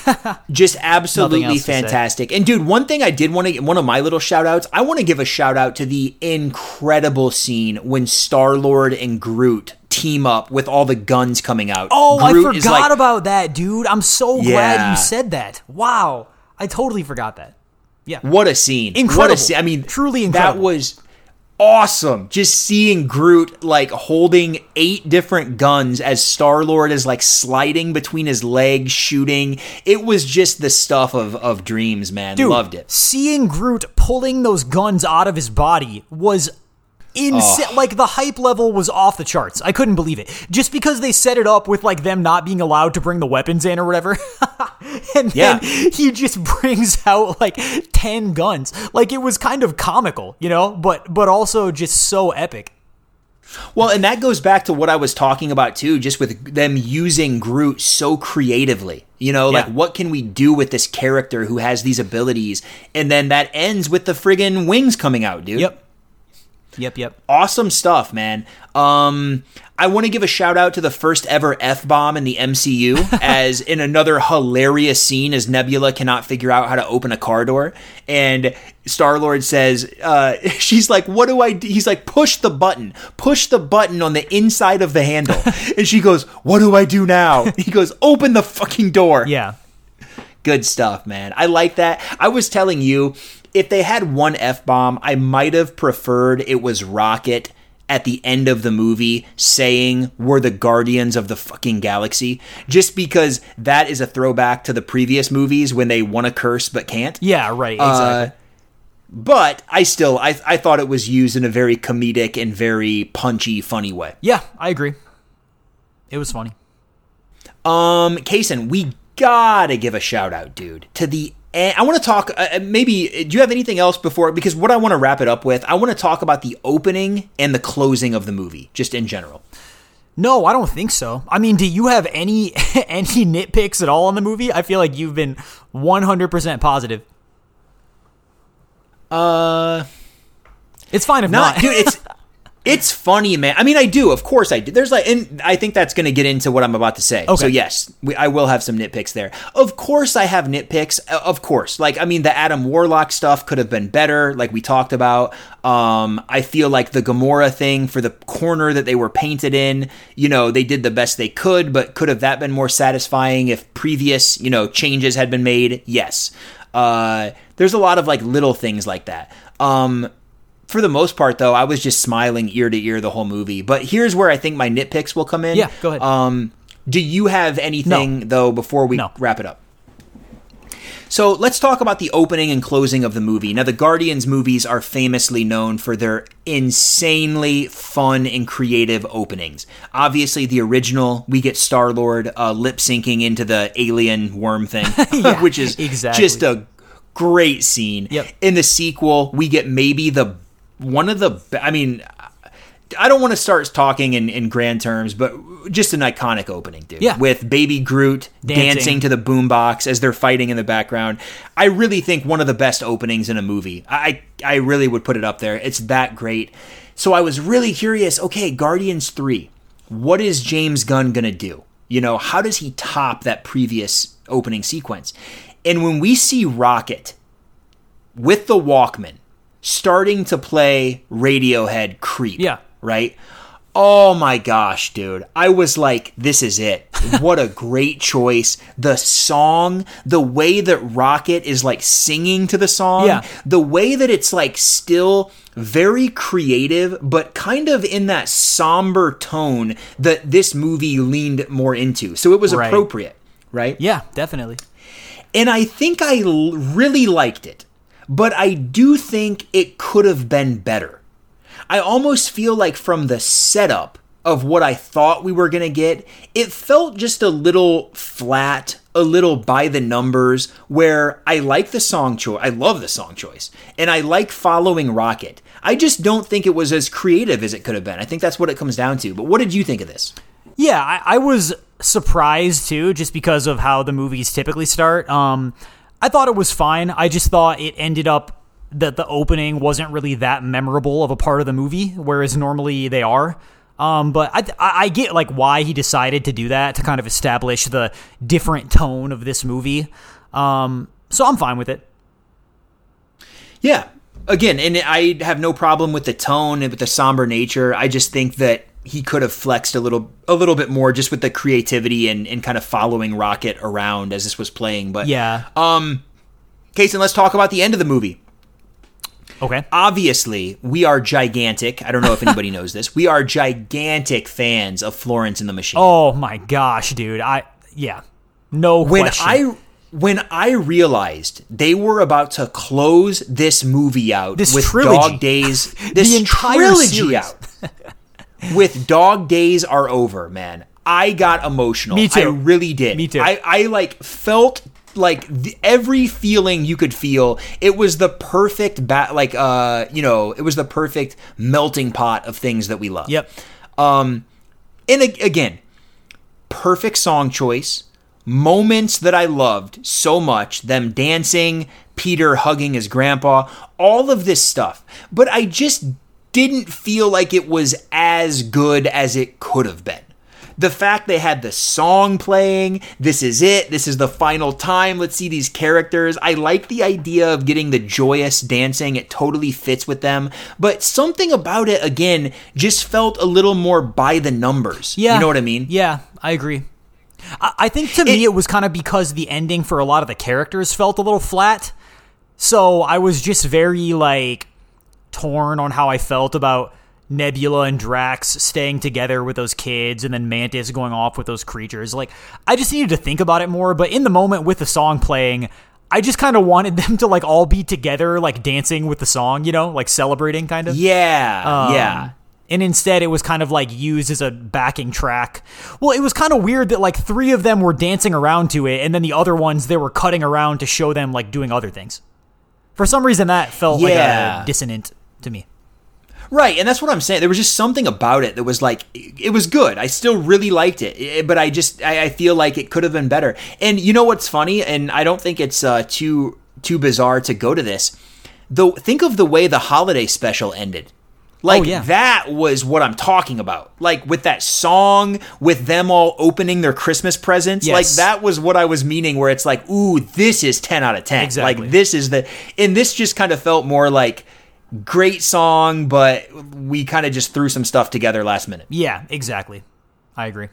Just absolutely else to say. fantastic. And dude, one thing I did want to, one of my little shout outs, I want to give a shout out to the incredible scene when Star-Lord and Groot team up with all the guns coming out. Oh, Groot I is forgot like, about that, dude. I'm so glad Yeah. you said that. Wow. I totally forgot that. Yeah. what a scene. Incredible. What a scene. I mean, Truly incredible. That was awesome. Just seeing Groot like holding eight different guns as Star-Lord is like sliding between his legs, shooting. It was just the stuff of, of dreams, man. Dude, Loved it. Seeing Groot pulling those guns out of his body was insane. Oh. Like, the hype level was off the charts. I couldn't believe it. Just because they set it up with, like, them not being allowed to bring the weapons in or whatever. And then Yeah. he just brings out, like, ten guns. Like, it was kind of comical, you know? But, but also just so epic. Well, and that goes back to what I was talking about too, just with them using Groot so creatively. You know, like Yeah. what can we do with this character who has these abilities? And then that ends with the friggin' wings coming out, dude. Yep. Yep, yep. Awesome stuff, man. Um, I want to give a shout out to the first ever F-bomb in the M C U, as in another hilarious scene as Nebula cannot figure out how to open a car door. And Star-Lord says, uh, she's like, what do I do? He's like, push the button. Push the button on the inside of the handle. And she goes, what do I do now? He goes, open the fucking door. Yeah. Good stuff, man. I like that. I was telling you, if they had one F-bomb, I might have preferred it was Rocket at the end of the movie saying we're the Guardians of the fucking galaxy, just because that is a throwback to the previous movies when they want to curse but can't. Yeah, right. Exactly. Uh, but I still, I, I thought it was used in a very comedic and very punchy, funny way. Yeah, I agree. It was funny. Um, Kaysen, we gotta give a shout out, dude, to the And I want to talk, uh, maybe, do you have anything else before? Because what I want to wrap it up with, I want to talk about the opening and the closing of the movie, just in general. No, I don't think so. I mean, do you have any any nitpicks at all on the movie? I feel like you've been one hundred percent positive. Uh, It's fine if not. not. Dude, it's... It's funny, man. I mean, I do. Of course I do. There's like, and I think that's going to get into what I'm about to say. Okay. So yes, we, I will have some nitpicks there. Of course I have nitpicks. Of course. Like, I mean, the Adam Warlock stuff could have been better, like we talked about. Um, I feel like the Gamora thing for the corner that they were painted in, you know, they did the best they could, but could have that been more satisfying if previous, you know, changes had been made? Yes. Uh, there's a lot of like little things like that. Um, For the most part, though, I was just smiling ear to ear the whole movie. But here's where I think my nitpicks will come in. Yeah, go ahead. Um, do you have anything, no. though, before we no. wrap it up? So let's talk about the opening and closing of the movie. Now, the Guardians movies are famously known for their insanely fun and creative openings. Obviously, the original, we get Star-Lord uh, lip-syncing into the alien worm thing, yeah, which is exactly. just a great scene. Yep. In the sequel, we get maybe the one of the, I mean, I don't want to start talking in, in grand terms, but just an iconic opening, dude. Yeah. With Baby Groot dancing. dancing to the boombox as they're fighting in the background. I really think one of the best openings in a movie. I, I really would put it up there. It's that great. So I was really curious, okay, Guardians three, what is James Gunn going to do? You know, how does he top that previous opening sequence? And when we see Rocket with the Walkman starting to play Radiohead Creep, yeah, right? Oh my gosh, dude. I was like, this is it. What a great choice. The song, the way that Rocket is like singing to the song, yeah. the way that it's like still very creative, but kind of in that somber tone that this movie leaned more into. So it was right. appropriate, right? Yeah, definitely. And I think I l- really liked it, but I do think it could have been better. I almost feel like from the setup of what I thought we were going to get, it felt just a little flat, a little by the numbers, where I like the song choice. I love the song choice, and I like following Rocket. I just don't think it was as creative as it could have been. I think that's what it comes down to. But what did you think of this? Yeah, I, I was surprised too, just because of how the movies typically start. Um, I thought it was fine. I just thought it ended up that the opening wasn't really that memorable of a part of the movie, whereas normally they are. Um, but I, I get like why he decided to do that, to kind of establish the different tone of this movie. Um, so I'm fine with it. Yeah. Again, and I have no problem with the tone and with the somber nature. I just think that he could have flexed a little a little bit more just with the creativity and, and kind of following Rocket around as this was playing. But yeah. Um, Kaysen, let's talk about the end of the movie. Okay. Obviously, we are gigantic. I don't know if anybody knows this. We are gigantic fans of Florence and the Machine. Oh my gosh, dude. I yeah. No when question. I when I realized they were about to close this movie out this with trilogy. Dog Days, this the entire trilogy series. out with Dog Days Are Over, man. I got emotional. Me too. I really did. Me too. I, I like felt like the, every feeling you could feel. It was the perfect ba- like uh you know, it was the perfect melting pot of things that we love. Yep. Um and a- again, perfect song choice, moments that I loved so much, them dancing, Peter hugging his grandpa, all of this stuff. But I just didn't feel like it was as good as it could have been. The fact they had the song playing, this is it, this is the final time, let's see these characters. I like the idea of getting the joyous dancing, it totally fits with them. But something about it, again, just felt a little more by the numbers. Yeah. You know what I mean? Yeah, I agree. I, I think to it, me it was kind of because the ending for a lot of the characters felt a little flat. So I was just very, like, torn on how I felt about Nebula and Drax staying together with those kids and then Mantis going off with those creatures. Like, I just needed to think about it more, but in the moment with the song playing, I just kind of wanted them to, like, all be together, like, dancing with the song, you know, like, celebrating, kind of. Yeah, um, yeah. And instead, it was kind of, like, used as a backing track. Well, it was kind of weird that, like, three of them were dancing around to it, and then the other ones, they were cutting around to show them, like, doing other things. For some reason, that felt, yeah. like, a dissonant to me. Right, and that's what I'm saying. There was just something about it that was like, it was good. I still really liked it, but I just, I, I feel like it could have been better. And you know what's funny? And I don't think it's uh, too too bizarre to go to this. Though, think of the way the holiday special ended. Like, oh, yeah. that was what I'm talking about. Like, with that song, with them all opening their Christmas presents. Yes. Like, that was what I was meaning, where it's like, ooh, this is ten out of ten. Exactly. Like, this is the, and this just kind of felt more like, great song, but we kind of just threw some stuff together last minute. Yeah, exactly. I agree.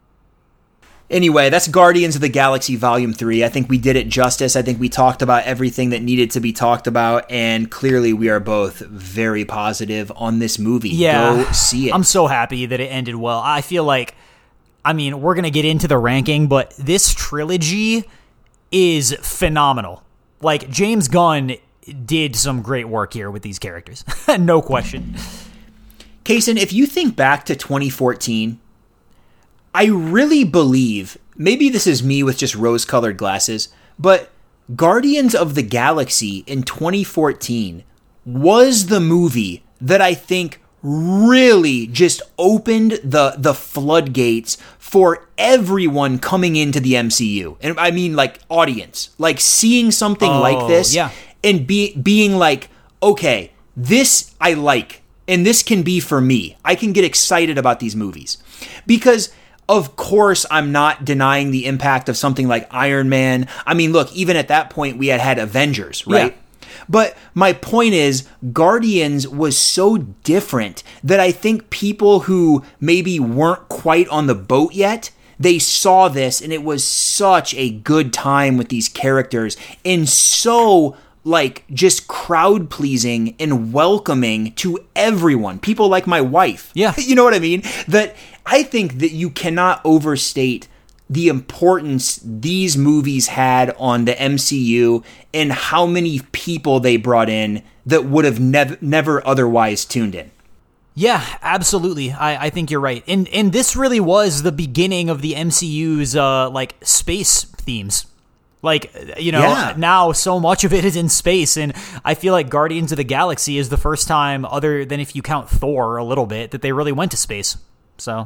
Anyway, that's Guardians of the Galaxy Volume three. I think we did it justice. I think we talked about everything that needed to be talked about, and clearly we are both very positive on this movie. Yeah. Go see it. I'm so happy that it ended well. I feel like, I mean, we're going to get into the ranking, but this trilogy is phenomenal. Like, James Gunn did some great work here with these characters. No question. Kaysen, if you think back to twenty fourteen, I really believe, maybe this is me with just rose-colored glasses, but Guardians of the Galaxy in twenty fourteen was the movie that I think really just opened the the floodgates for everyone coming into the M C U. And I mean, like, audience. Like, seeing something oh, like this yeah. and be, being like, okay, this I like, and this can be for me. I can get excited about these movies. Because, of course, I'm not denying the impact of something like Iron Man. I mean, look, even at that point, we had had Avengers, right? Yeah. But my point is, Guardians was so different that I think people who maybe weren't quite on the boat yet, they saw this, and it was such a good time with these characters, and so, like, just crowd-pleasing and welcoming to everyone. People like my wife. Yeah. You know what I mean? That I think that you cannot overstate the importance these movies had on the M C U and how many people they brought in that would have nev- never otherwise tuned in. Yeah, absolutely. I, I think you're right. And and this really was the beginning of the M C U's uh, like space themes. Like, you know, yeah. now so much of it is in space, and I feel like Guardians of the Galaxy is the first time, other than if you count Thor a little bit, that they really went to space. So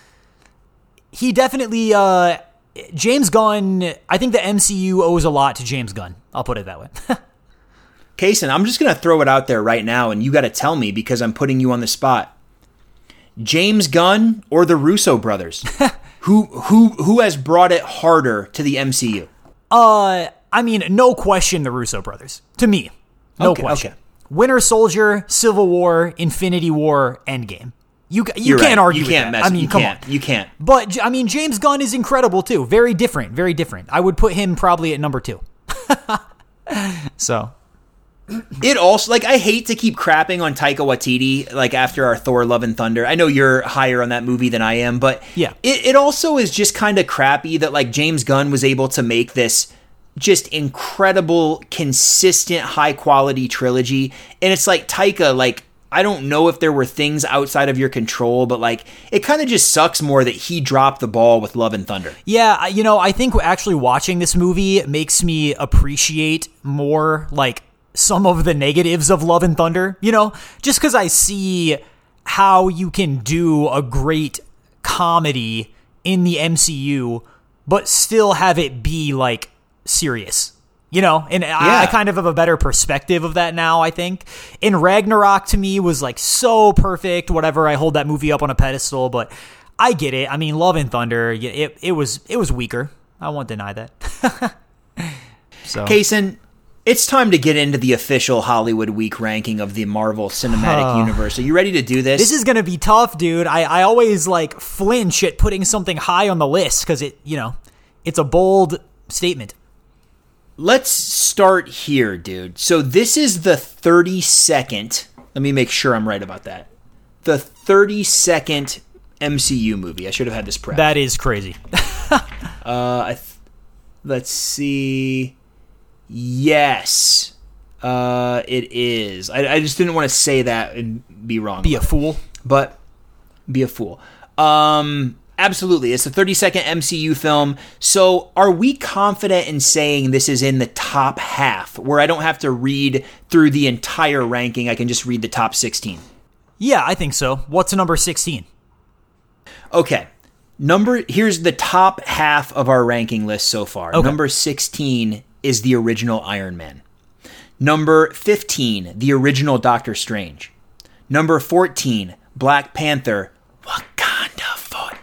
he definitely, uh, James Gunn, I think the M C U owes a lot to James Gunn. I'll put it that way. Kaysen, I'm just going to throw it out there right now, and you got to tell me because I'm putting you on the spot. James Gunn or the Russo brothers? who who who has brought it harder to the M C U? Uh, I mean, no question the Russo brothers. To me. No okay, question. Okay. Winter Soldier, Civil War, Infinity War, Endgame. You you You're can't right. argue you can't with mess, that. I mean, you come can't. on. You can't. But, I mean, James Gunn is incredible, too. Very different. Very different. I would put him probably at number two. So. It also, like, I hate to keep crapping on Taika Waititi, like, after our Thor Love and Thunder. I know you're higher on that movie than I am, but yeah. it, it also is just kind of crappy that, like, James Gunn was able to make this just incredible, consistent, high-quality trilogy. And it's like, Taika, like, I don't know if there were things outside of your control, but, like, it kind of just sucks more that he dropped the ball with Love and Thunder. Yeah, you know, I think actually watching this movie makes me appreciate more, like, some of the negatives of Love and Thunder, you know, just because I see how you can do a great comedy in the M C U, but still have it be, like, serious, You know, and Yeah. I, I kind of have a better perspective of that now, I think. In Ragnarok, to me, was like so perfect, whatever. I hold that movie up on a pedestal, but I get it. I mean, Love and Thunder, it, it was it was weaker. I won't deny that. So, Kaysen, it's time to get into the official Hollywood Week ranking of the Marvel Cinematic Universe. Are you ready to do this? This is going to be tough, dude. I, I always, like, flinch at putting something high on the list because it, you know, it's a bold statement. Let's start here, dude. So this is the thirty-second, let me make sure I'm right about that, the thirty-second M C U movie. I should have had this prepped. That is crazy. uh, I th- let's see. Yes, uh, it is. I, I just didn't want to say that and be wrong. Be a fool. But be a fool. Um... Absolutely. It's the thirty-second M C U film. So are we confident in saying this is in the top half, where I don't have to read through the entire ranking? I can just read the top sixteen. Yeah, I think so. What's number sixteen? Okay. Number here's the top half of our ranking list so far. Okay. Number sixteen is the original Iron Man. Number fifteen, the original Doctor Strange. Number fourteen, Black Panther, Wakanda Forever.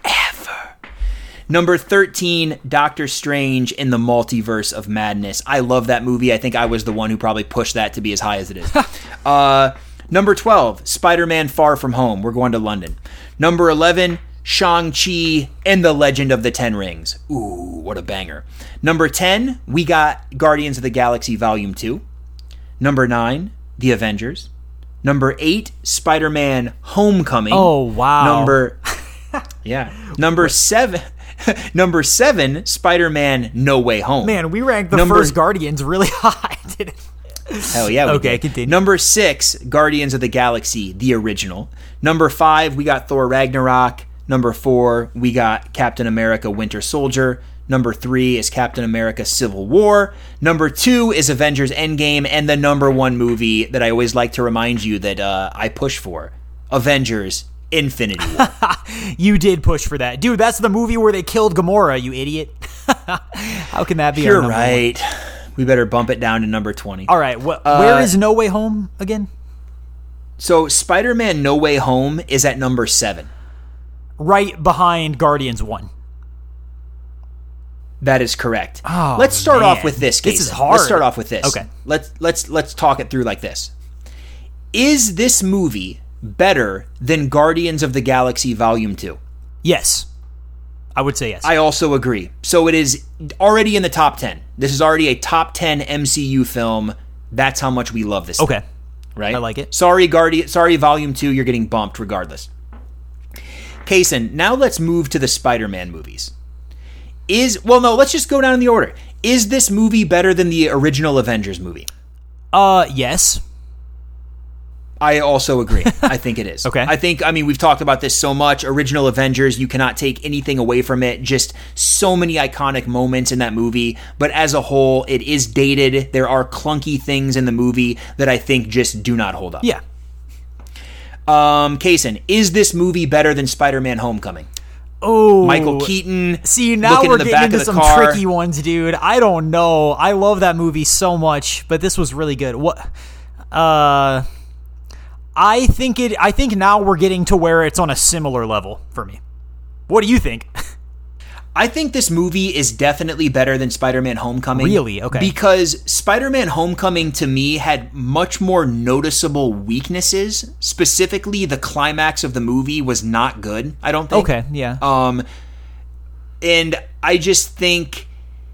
Number thirteen, Doctor Strange in the Multiverse of Madness. I love that movie. I think I was the one who probably pushed that to be as high as it is. uh, number twelve, Spider-Man Far From Home. We're going to London. Number eleven, Shang-Chi and the Legend of the Ten Rings. Ooh, what a banger. Number ten, we got Guardians of the Galaxy Volume two. Number nine, The Avengers. Number eight, Spider-Man Homecoming. Oh, wow. Number, yeah. Number seven... Number seven, Spider-Man No Way Home. Man, we ranked the Number, first Guardians really high, didn't we? Hell yeah, we Okay, did. continue. Number six, Guardians of the Galaxy, the original. Number five, we got Thor Ragnarok. Number four, we got Captain America Winter Soldier. Number three is Captain America Civil War. Number two is Avengers Endgame. And the number one movie that I always like to remind you that uh, I push for, Avengers Infinity War. You did push for that. Dude, that's the movie where they killed Gamora, you idiot. How can that be our You're number right. one? We better bump it down to number twenty. All right, wh- Uh, where is No Way Home again? So Spider-Man No Way Home is at number seven. Right behind Guardians one. That is correct. Oh, let's start man. off with this. This is Kason. hard. Let's start off with this. Okay. Let's let's let's talk it through like this. Is this movie better than Guardians of the Galaxy Volume two? Yes. I would say yes. I also agree. So it is already in the top ten. This is already a top ten M C U film. That's how much we love this okay. thing, right? I like it. Sorry, Guardian. Sorry, Volume two. You're getting bumped regardless. Kaysen, now let's move to the Spider-Man movies. Is well, no. Let's just go down in the order. Is this movie better than the original Avengers movie? Uh, yes. I also agree. I think it is. Okay. I think, I mean, we've talked about this so much. Original Avengers, you cannot take anything away from it. Just so many iconic moments in that movie. But as a whole, it is dated. There are clunky things in the movie that I think just do not hold up. Yeah. Um, Kaysen, is this movie better than Spider-Man Homecoming? Oh, Michael Keaton. See, now looking we're in the getting back into of the some car. tricky ones, dude. I don't know. I love that movie so much, but this was really good. What? Uh, I think it. I think now we're getting to where it's on a similar level for me. What do you think? I think this movie is definitely better than Spider-Man Homecoming. Really? Okay. Because Spider-Man Homecoming, to me, had much more noticeable weaknesses. Specifically, the climax of the movie was not good, I don't think. Okay, yeah. Um, and I just think...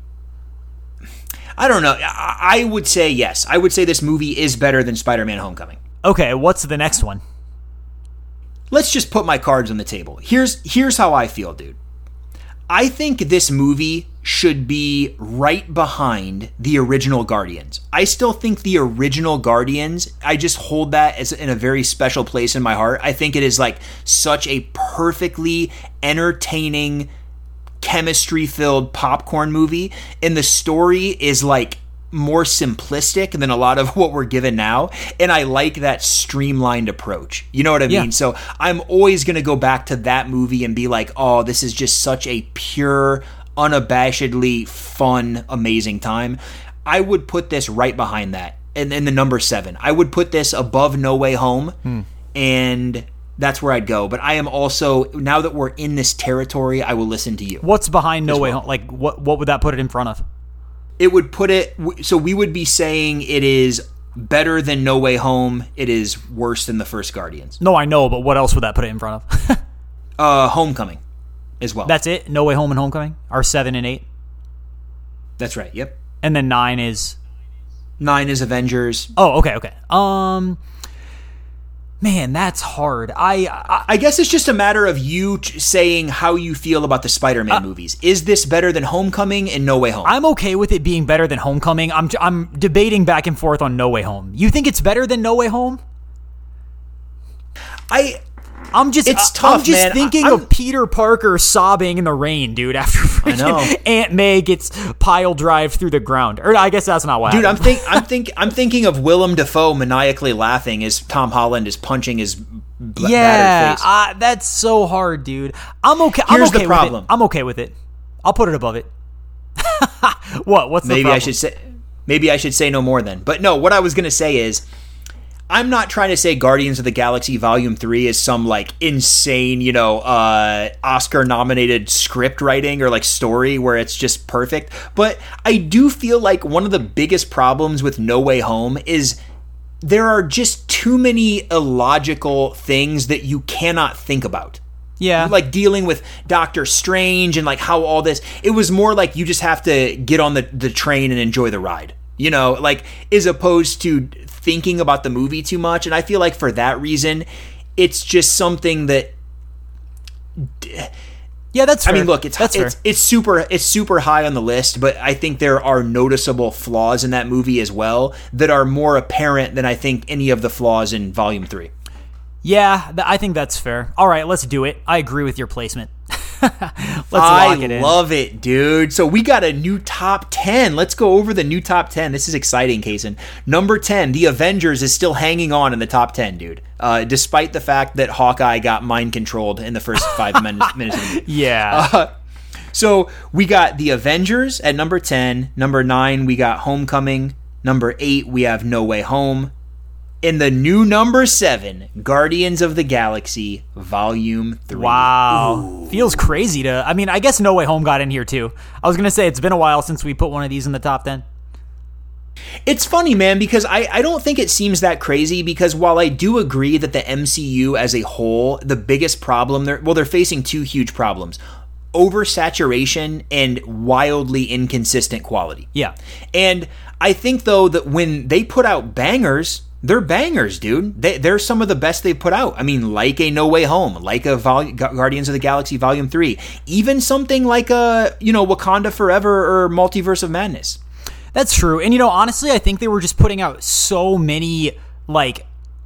I don't know. I I would say yes. I would say this movie is better than Spider-Man Homecoming. Okay, what's the next one? Let's just put my cards on the table. Here's here's how I feel, dude. I think this movie should be right behind the original Guardians. I still think the original Guardians, I just hold that as in a very special place in my heart. I think it is like such a perfectly entertaining, chemistry-filled popcorn movie, and the story is like more simplistic than a lot of what we're given now, and I like that streamlined approach. You know what I mean? Yeah. So I'm always going to go back to that movie and be like, oh, this is just such a pure, unabashedly fun, amazing time. I would put this right behind that, and in the number seven. I would put this above No Way Home, hmm. and that's where I'd go. But I am also, now that we're in this territory, I will listen to you. What's behind No Way Home? Like, what what would that put it in front of? It would put it, so we would be saying it is better than No Way Home. It is worse than the first Guardians. No, I know, but what else would that put it in front of? uh, Homecoming as well. That's it? No Way Home and Homecoming are seven and eight? That's right, yep. And then nine is? Nine is Avengers. Oh, okay, okay. Um... Man, that's hard. I, I I guess it's just a matter of you t- saying how you feel about the Spider-Man uh, movies. Is this better than Homecoming and No Way Home? I'm okay with it being better than Homecoming. I'm I'm debating back and forth on No Way Home. You think it's better than No Way Home? I I'm just it's tough, I'm just man. thinking I'm, of Peter Parker sobbing in the rain, dude, after freaking Aunt May gets pile drived through the ground. Or I guess that's not what dude, happened. I'm think I'm think I'm thinking of Willem Dafoe maniacally laughing as Tom Holland is punching his b- yeah, battered face. Uh, that's so hard, dude. I'm okay. Here's I'm okay the problem. With it. I'm okay with it. I'll put it above it. What? What's the maybe problem? I should say maybe I should say no more then. But no, what I was gonna say is, I'm not trying to say Guardians of the Galaxy Volume three is some, like, insane, you know, uh, Oscar-nominated script writing or, like, story where it's just perfect. But I do feel like one of the biggest problems with No Way Home is there are just too many illogical things that you cannot think about. Yeah. Like dealing with Doctor Strange and, like, how all this... It was more like you just have to get on the, the train and enjoy the ride. You know, like, as opposed to thinking about the movie too much. And I feel like for that reason, it's just something that... Yeah, that's fair. I mean, look, it's that's it's, it's super it's super high on the list, but I think there are noticeable flaws in that movie as well that are more apparent than I think any of the flaws in Volume three. Yeah, th- I think that's fair. All right, let's do it. I agree with your placement. Let's I lock it in. love it, dude. So we got a new top ten. Let's go over the new top ten. This is exciting, Kaysen. Number ten, The Avengers is still hanging on in the top ten, dude. Uh, despite the fact that Hawkeye got mind controlled in the first five minutes, minutes of the movie. Yeah. Uh, so we got The Avengers at number ten. Number nine, we got Homecoming. Number eight, we have No Way Home. In the new number seven, Guardians of the Galaxy Volume three. Wow. Ooh. Feels crazy to... I mean, I guess No Way Home got in here, too. I was going to say, it's been a while since we put one of these in the top ten. It's funny, man, because I, I don't think it seems that crazy, because while I do agree that the M C U as a whole, the biggest problem... They're, well, they're facing two huge problems. Oversaturation and wildly inconsistent quality. Yeah. And I think, though, that when they put out bangers... They're bangers, dude. They, they're some of the best they've put out. I mean, like a No Way Home, like a Vol- Guardians of the Galaxy Volume three, even something like a, you know, Wakanda Forever or Multiverse of Madness. That's true. And, you know, honestly, I think they were just putting out so many, like,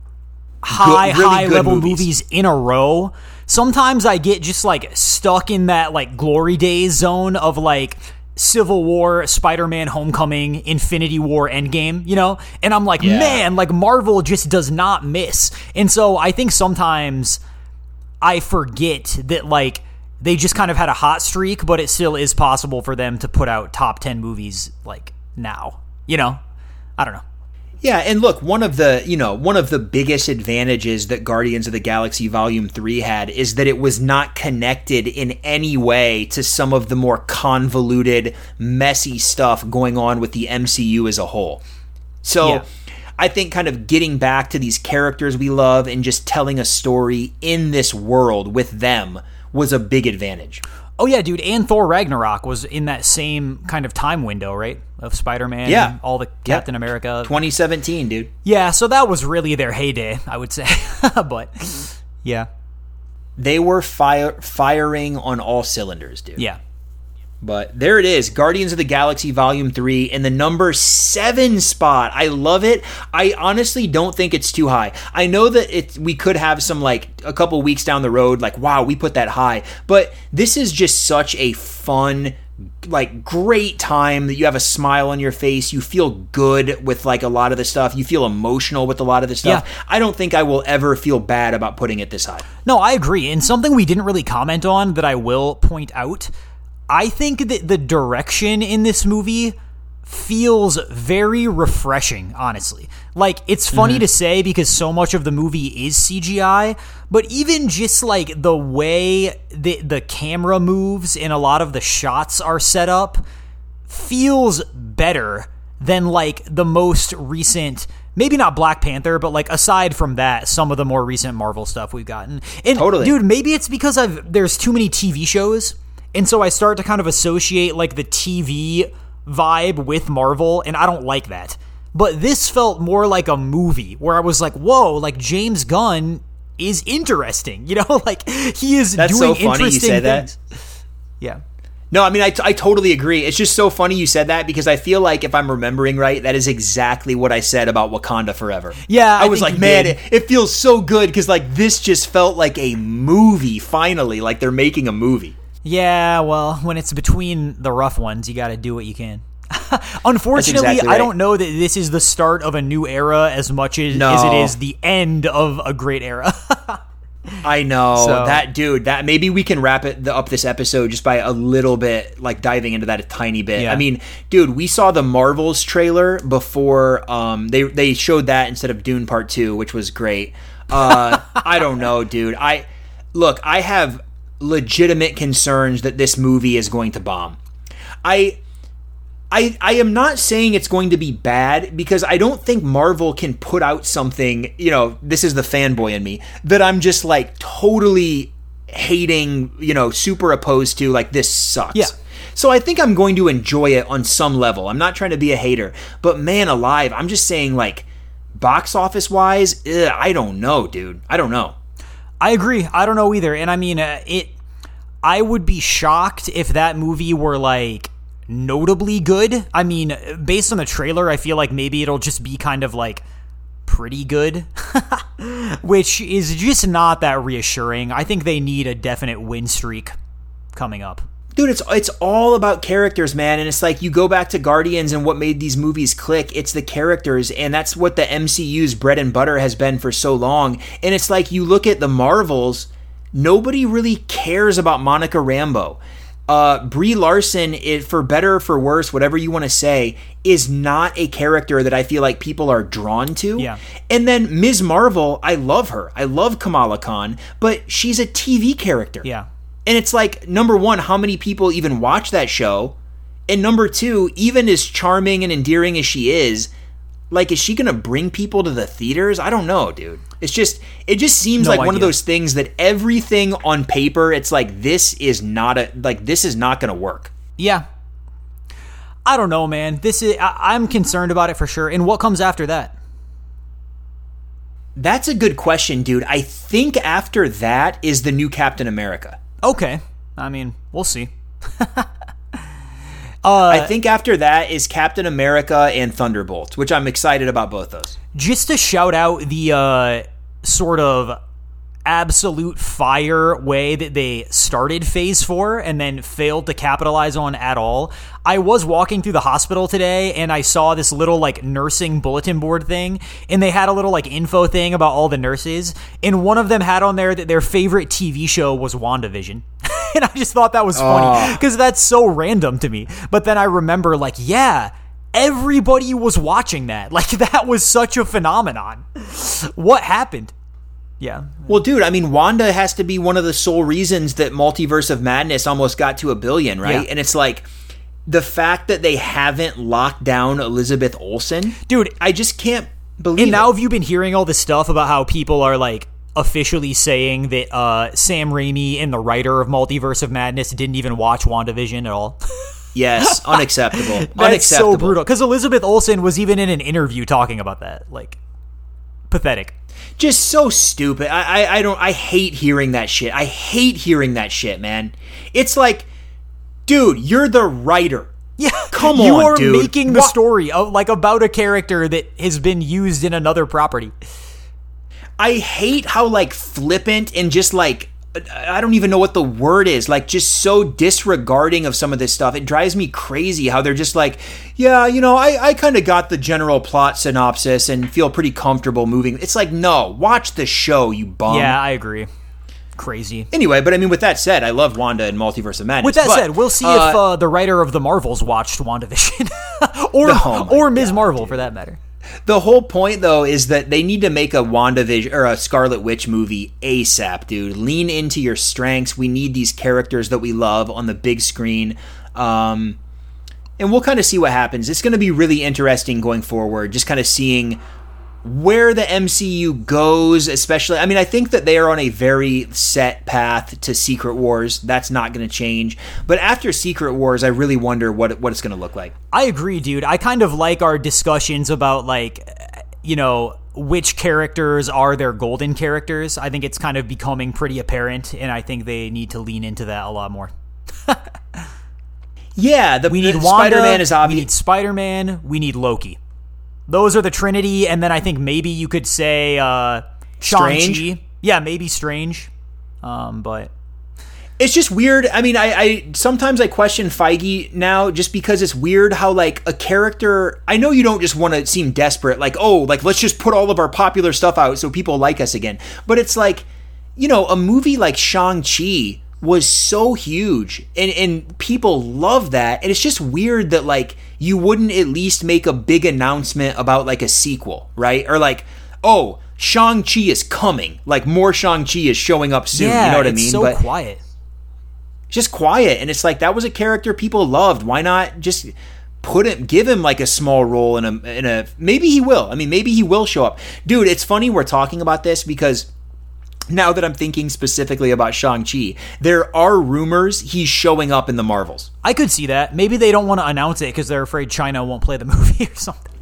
high, good, really high-level movies. movies in a row. Sometimes I get just, like, stuck in that, like, glory days zone of, like... Civil War, Spider-Man Homecoming, Infinity War, Endgame, you know? And I'm like, yeah. man, like Marvel just does not miss. And so I think sometimes I forget that like they just kind of had a hot streak, but it still is possible for them to put out top ten movies like now, you know? I don't know. Yeah, and look, one of the, you know, one of the biggest advantages that Guardians of the Galaxy Volume three had is that it was not connected in any way to some of the more convoluted, messy stuff going on with the M C U as a whole. So, yeah. I think kind of getting back to these characters we love and just telling a story in this world with them was a big advantage. Oh, yeah, dude, and Thor Ragnarok was in that same kind of time window, right? Of Spider-Man yeah. and all the Captain yep. America. twenty seventeen, dude. Yeah, so that was really their heyday, I would say. But, yeah. They were fire- firing on all cylinders, dude. Yeah. But there it is, Guardians of the Galaxy Volume three in the number seven spot. I love it. I honestly don't think it's too high. I know that it, we could have some, like, a couple weeks down the road, like, wow, we put that high. But this is just such a fun, like, great time that you have a smile on your face. You feel good with, like, a lot of the stuff. You feel emotional with a lot of the stuff. Yeah. I don't think I will ever feel bad about putting it this high. No, I agree. And something we didn't really comment on that I will point out, I think that the direction in this movie feels very refreshing, honestly. Like, it's funny mm-hmm. to say because so much of the movie is C G I, but even just like the way the the camera moves and a lot of the shots are set up feels better than like the most recent, maybe not Black Panther, but like aside from that, some of the more recent Marvel stuff we've gotten. And totally. Dude, maybe it's because I've there's too many T V shows, and so I start to kind of associate like the T V vibe with Marvel, and I don't like that. But this felt more like a movie where I was like, whoa, like James Gunn is interesting. You know, like he is That's doing so funny interesting you say things. That. Yeah. No, I mean, I, t- I totally agree. It's just so funny you said that because I feel like if I'm remembering right, that is exactly what I said about Wakanda Forever. Yeah, I, I was like, man, it, it feels so good because like this just felt like a movie finally, like they're making a movie. Yeah, well, when it's between the rough ones, you got to do what you can. Unfortunately, exactly right. I don't know that this is the start of a new era as much as, no. as it is the end of a great era. I know so. that dude that maybe we can wrap it up this episode just by a little bit, like diving into that a tiny bit. Yeah. I mean, dude, we saw the Marvels trailer before um, they, they showed that instead of Dune Part Two, which was great. Uh, I don't know, dude. I look, I have legitimate concerns that this movie is going to bomb. I I, I am not saying it's going to be bad because I don't think Marvel can put out something, you know, this is the fanboy in me, that I'm just like totally hating, you know, super opposed to, like this sucks. Yeah. So I think I'm going to enjoy it on some level. I'm not trying to be a hater, but man alive, I'm just saying like box office wise, ugh, I don't know, dude. I don't know. I agree. I don't know either. And I mean, uh, it, I would be shocked if that movie were like notably good. I mean, based on the trailer, I feel like maybe it'll just be kind of like pretty good, which is just not that reassuring. I think they need a definite win streak coming up. Dude, it's it's all about characters, man, and it's like you go back to Guardians and what made these movies click, it's the characters, and that's what the M C U's bread and butter has been for so long. And it's like you look at the Marvels, nobody really cares about Monica Rambeau. Uh, Brie Larson, it, for better or for worse, whatever you want to say, is not a character that I feel like people are drawn to. Yeah. And then Miz Marvel, I love her. I love Kamala Khan, but she's a T V character. Yeah. And it's like, number one, how many people even watch that show? And number two, even as charming and endearing as she is, like, is she going to bring people to the theaters? I don't know, dude. It's just, it just seems No like idea. one of those things that everything on paper, it's like, this is not a, like, this is not going to work. Yeah. I don't know, man. This is, I, I'm concerned about it for sure. And what comes after that? That's a good question, dude. I think after that is the new Captain America. Okay. I mean, we'll see. Uh, I think after that is Captain America and Thunderbolt, which I'm excited about both those. Just to shout out the uh, sort of absolute fire way that they started Phase four and then failed to capitalize on at all. I was walking through the hospital today and I saw this little like nursing bulletin board thing, and they had a little like info thing about all the nurses, and one of them had on there that their favorite T V show was WandaVision. And I just thought that was funny because that's so random to me. But then I remember like, yeah, everybody was watching that. Like that was such a phenomenon. What happened? Yeah. Well, dude, I mean, Wanda has to be one of the sole reasons that Multiverse of Madness almost got to a billion, right? Yeah. And it's like the fact that they haven't locked down Elizabeth Olsen. Dude, I just can't believe and it. now have you been hearing all this stuff about how people are like officially saying that uh, Sam Raimi and the writer of Multiverse of Madness didn't even watch WandaVision at all? Yes, unacceptable. That's unacceptable. so brutal. Because Elizabeth Olsen was even in an interview talking about that. Like, pathetic. Just so stupid. I, I I don't I hate hearing that shit. I hate hearing that shit, man. It's like, dude, you're the writer. Yeah, come you on, are dude. making the what? story of, like about a character that has been used in another property. I hate how like flippant and just like I don't even know what the word is, like just so disregarding of some of this stuff. It drives me crazy how they're just like, yeah, you know, I, I kind of got the general plot synopsis and feel pretty comfortable moving. It's like, no, watch the show, you bum. Yeah, I agree. Crazy. Anyway, but I mean, with that said, I love Wanda and Multiverse of Madness. With that but, said, we'll see uh, if uh, the writer of The Marvels watched WandaVision. or oh or Miz God, Marvel, dude. for that matter. The whole point, though, is that they need to make a WandaVision or a Scarlet Witch movie ASAP, dude. Lean into your strengths. We need these characters that we love on the big screen. Um, and we'll kind of see what happens. It's going to be really interesting going forward, just kind of seeing where the M C U goes, especially. I mean, I think that they are on a very set path to Secret Wars. That's not going to change. But after Secret Wars, I really wonder what what it's going to look like. I agree, dude. I kind of like our discussions about, like, you know, which characters are their golden characters. I think it's kind of becoming pretty apparent, and I think they need to lean into that a lot more. Yeah, the, we need the Wanda, Spider-Man is obvious. We need Spider-Man. We need Loki. Those are the Trinity, and then I think maybe you could say uh, Shang-Chi. Yeah, maybe Strange. Um, but it's just weird. I mean, I, I sometimes I question Feige now just because it's weird how, like, a character. I know you don't just want to seem desperate, like, oh, like, let's just put all of our popular stuff out so people like us again. But it's like, you know, a movie like Shang-Chi was so huge and, and people love that. And it's just weird that, like, you wouldn't at least make a big announcement about, like, a sequel, right? Or like, oh, Shang-Chi is coming. Like, more Shang-Chi is showing up soon. Yeah, you know what I it's mean? so but quiet. Just quiet. And it's like, that was a character people loved. Why not just put him, give him like a small role in a, in a, maybe he will. I mean, maybe he will show up. Dude, it's funny we're talking about this because now that I'm thinking specifically about Shang-Chi, there are rumors he's showing up in the Marvels. I could see that. Maybe they don't want to announce it because they're afraid China won't play the movie or something.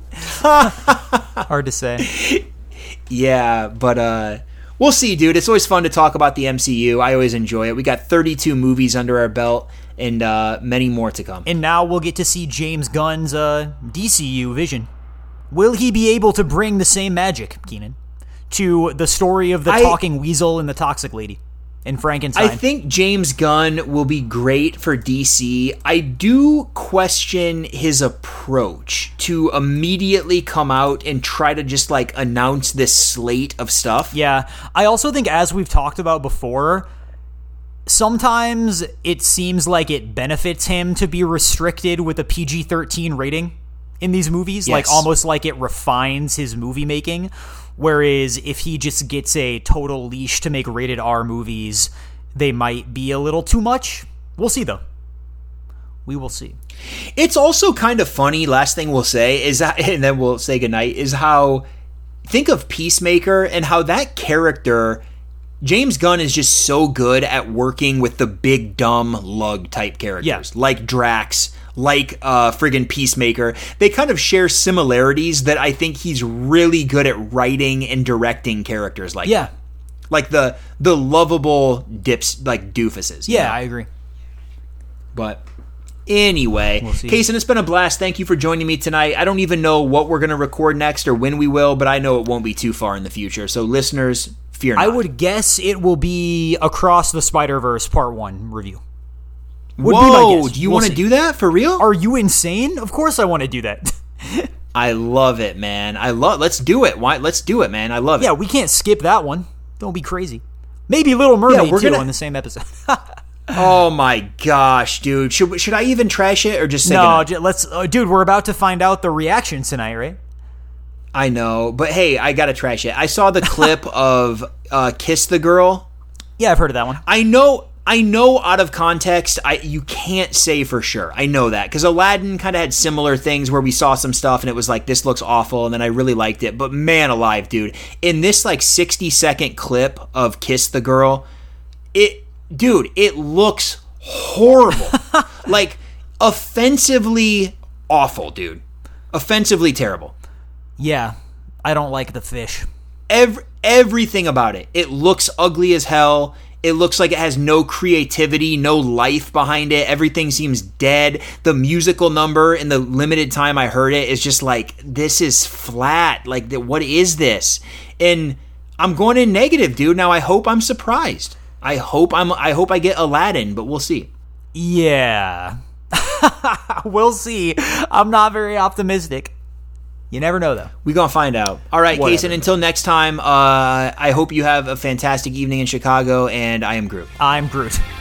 Hard to say. Yeah, but uh, we'll see, dude. It's always fun to talk about the M C U. I always enjoy it. We got thirty-two movies under our belt and uh, many more to come. And now we'll get to see James Gunn's uh, D C U vision. Will he be able to bring the same magic, Keenan, to the story of the I, talking weasel and the toxic lady and Frankenstein? I think James Gunn will be great for D C. I do question his approach to immediately come out and try to just like announce this slate of stuff. Yeah, I also think, as we've talked about before, sometimes it seems like it benefits him to be restricted with a P G thirteen rating in these movies, yes. like almost like it refines his movie making. Whereas if he just gets a total leash to make rated R movies, they might be a little too much. We'll see, though. We will see. It's also kind of funny, last thing we'll say, is that, and then we'll say goodnight, is how, think of Peacemaker and how that character, James Gunn is just so good at working with the big, dumb, lug type characters. Yeah. Like Drax, like uh, friggin' Peacemaker. They kind of share similarities that I think he's really good at writing and directing characters like Yeah. that. Like the the lovable dips, like doofuses. you Yeah, know? I agree. But anyway, We'll see. Kaysen, it's been a blast. Thank you for joining me tonight. I don't even know what we're going to record next or when we will, but I know it won't be too far in the future. So listeners, fear not. I would guess it will be Across the Spider-Verse Part one review. Would Whoa, be my guess. do you We'll want to see. do that for real? Are you insane? Of course I want to do that. I love it, man. I love. Let's do it. Why? Let's do it, man. I love it. Yeah, we can't skip that one. Don't be crazy. Maybe Little Mermaid Yeah, we're too gonna- in the same episode. Oh my gosh, dude. Should should I even trash it or just say no, goodnight? j- let's, uh, dude. We're about to find out the reactions tonight, right? I know, but hey, I gotta trash it. I saw the clip of uh, "Kiss the Girl." Yeah, I've heard of that one. I know. I know out of context, I you can't say for sure. I know that because Aladdin kind of had similar things where we saw some stuff and it was like, this looks awful, and then I really liked it. But man alive, dude, in this like sixty second clip of Kiss the Girl, it, dude, it looks horrible. Like, offensively awful, dude. Offensively terrible. Yeah, I don't like the fish. Every, everything about it. It looks ugly as hell. It looks like it has no creativity, no life behind it. Everything seems dead. The musical number in the limited time I heard it is just like, this is flat. Like, what is this? And I'm going in negative, dude. Now I hope I'm surprised. I hope I'm. I hope I get Aladdin, but we'll see. Yeah, we'll see. I'm not very optimistic. You never know, though. We're going to find out. All right, Whatever. Kaysen, until next time, uh, I hope you have a fantastic evening in Chicago, and I am Groot. I'm Groot.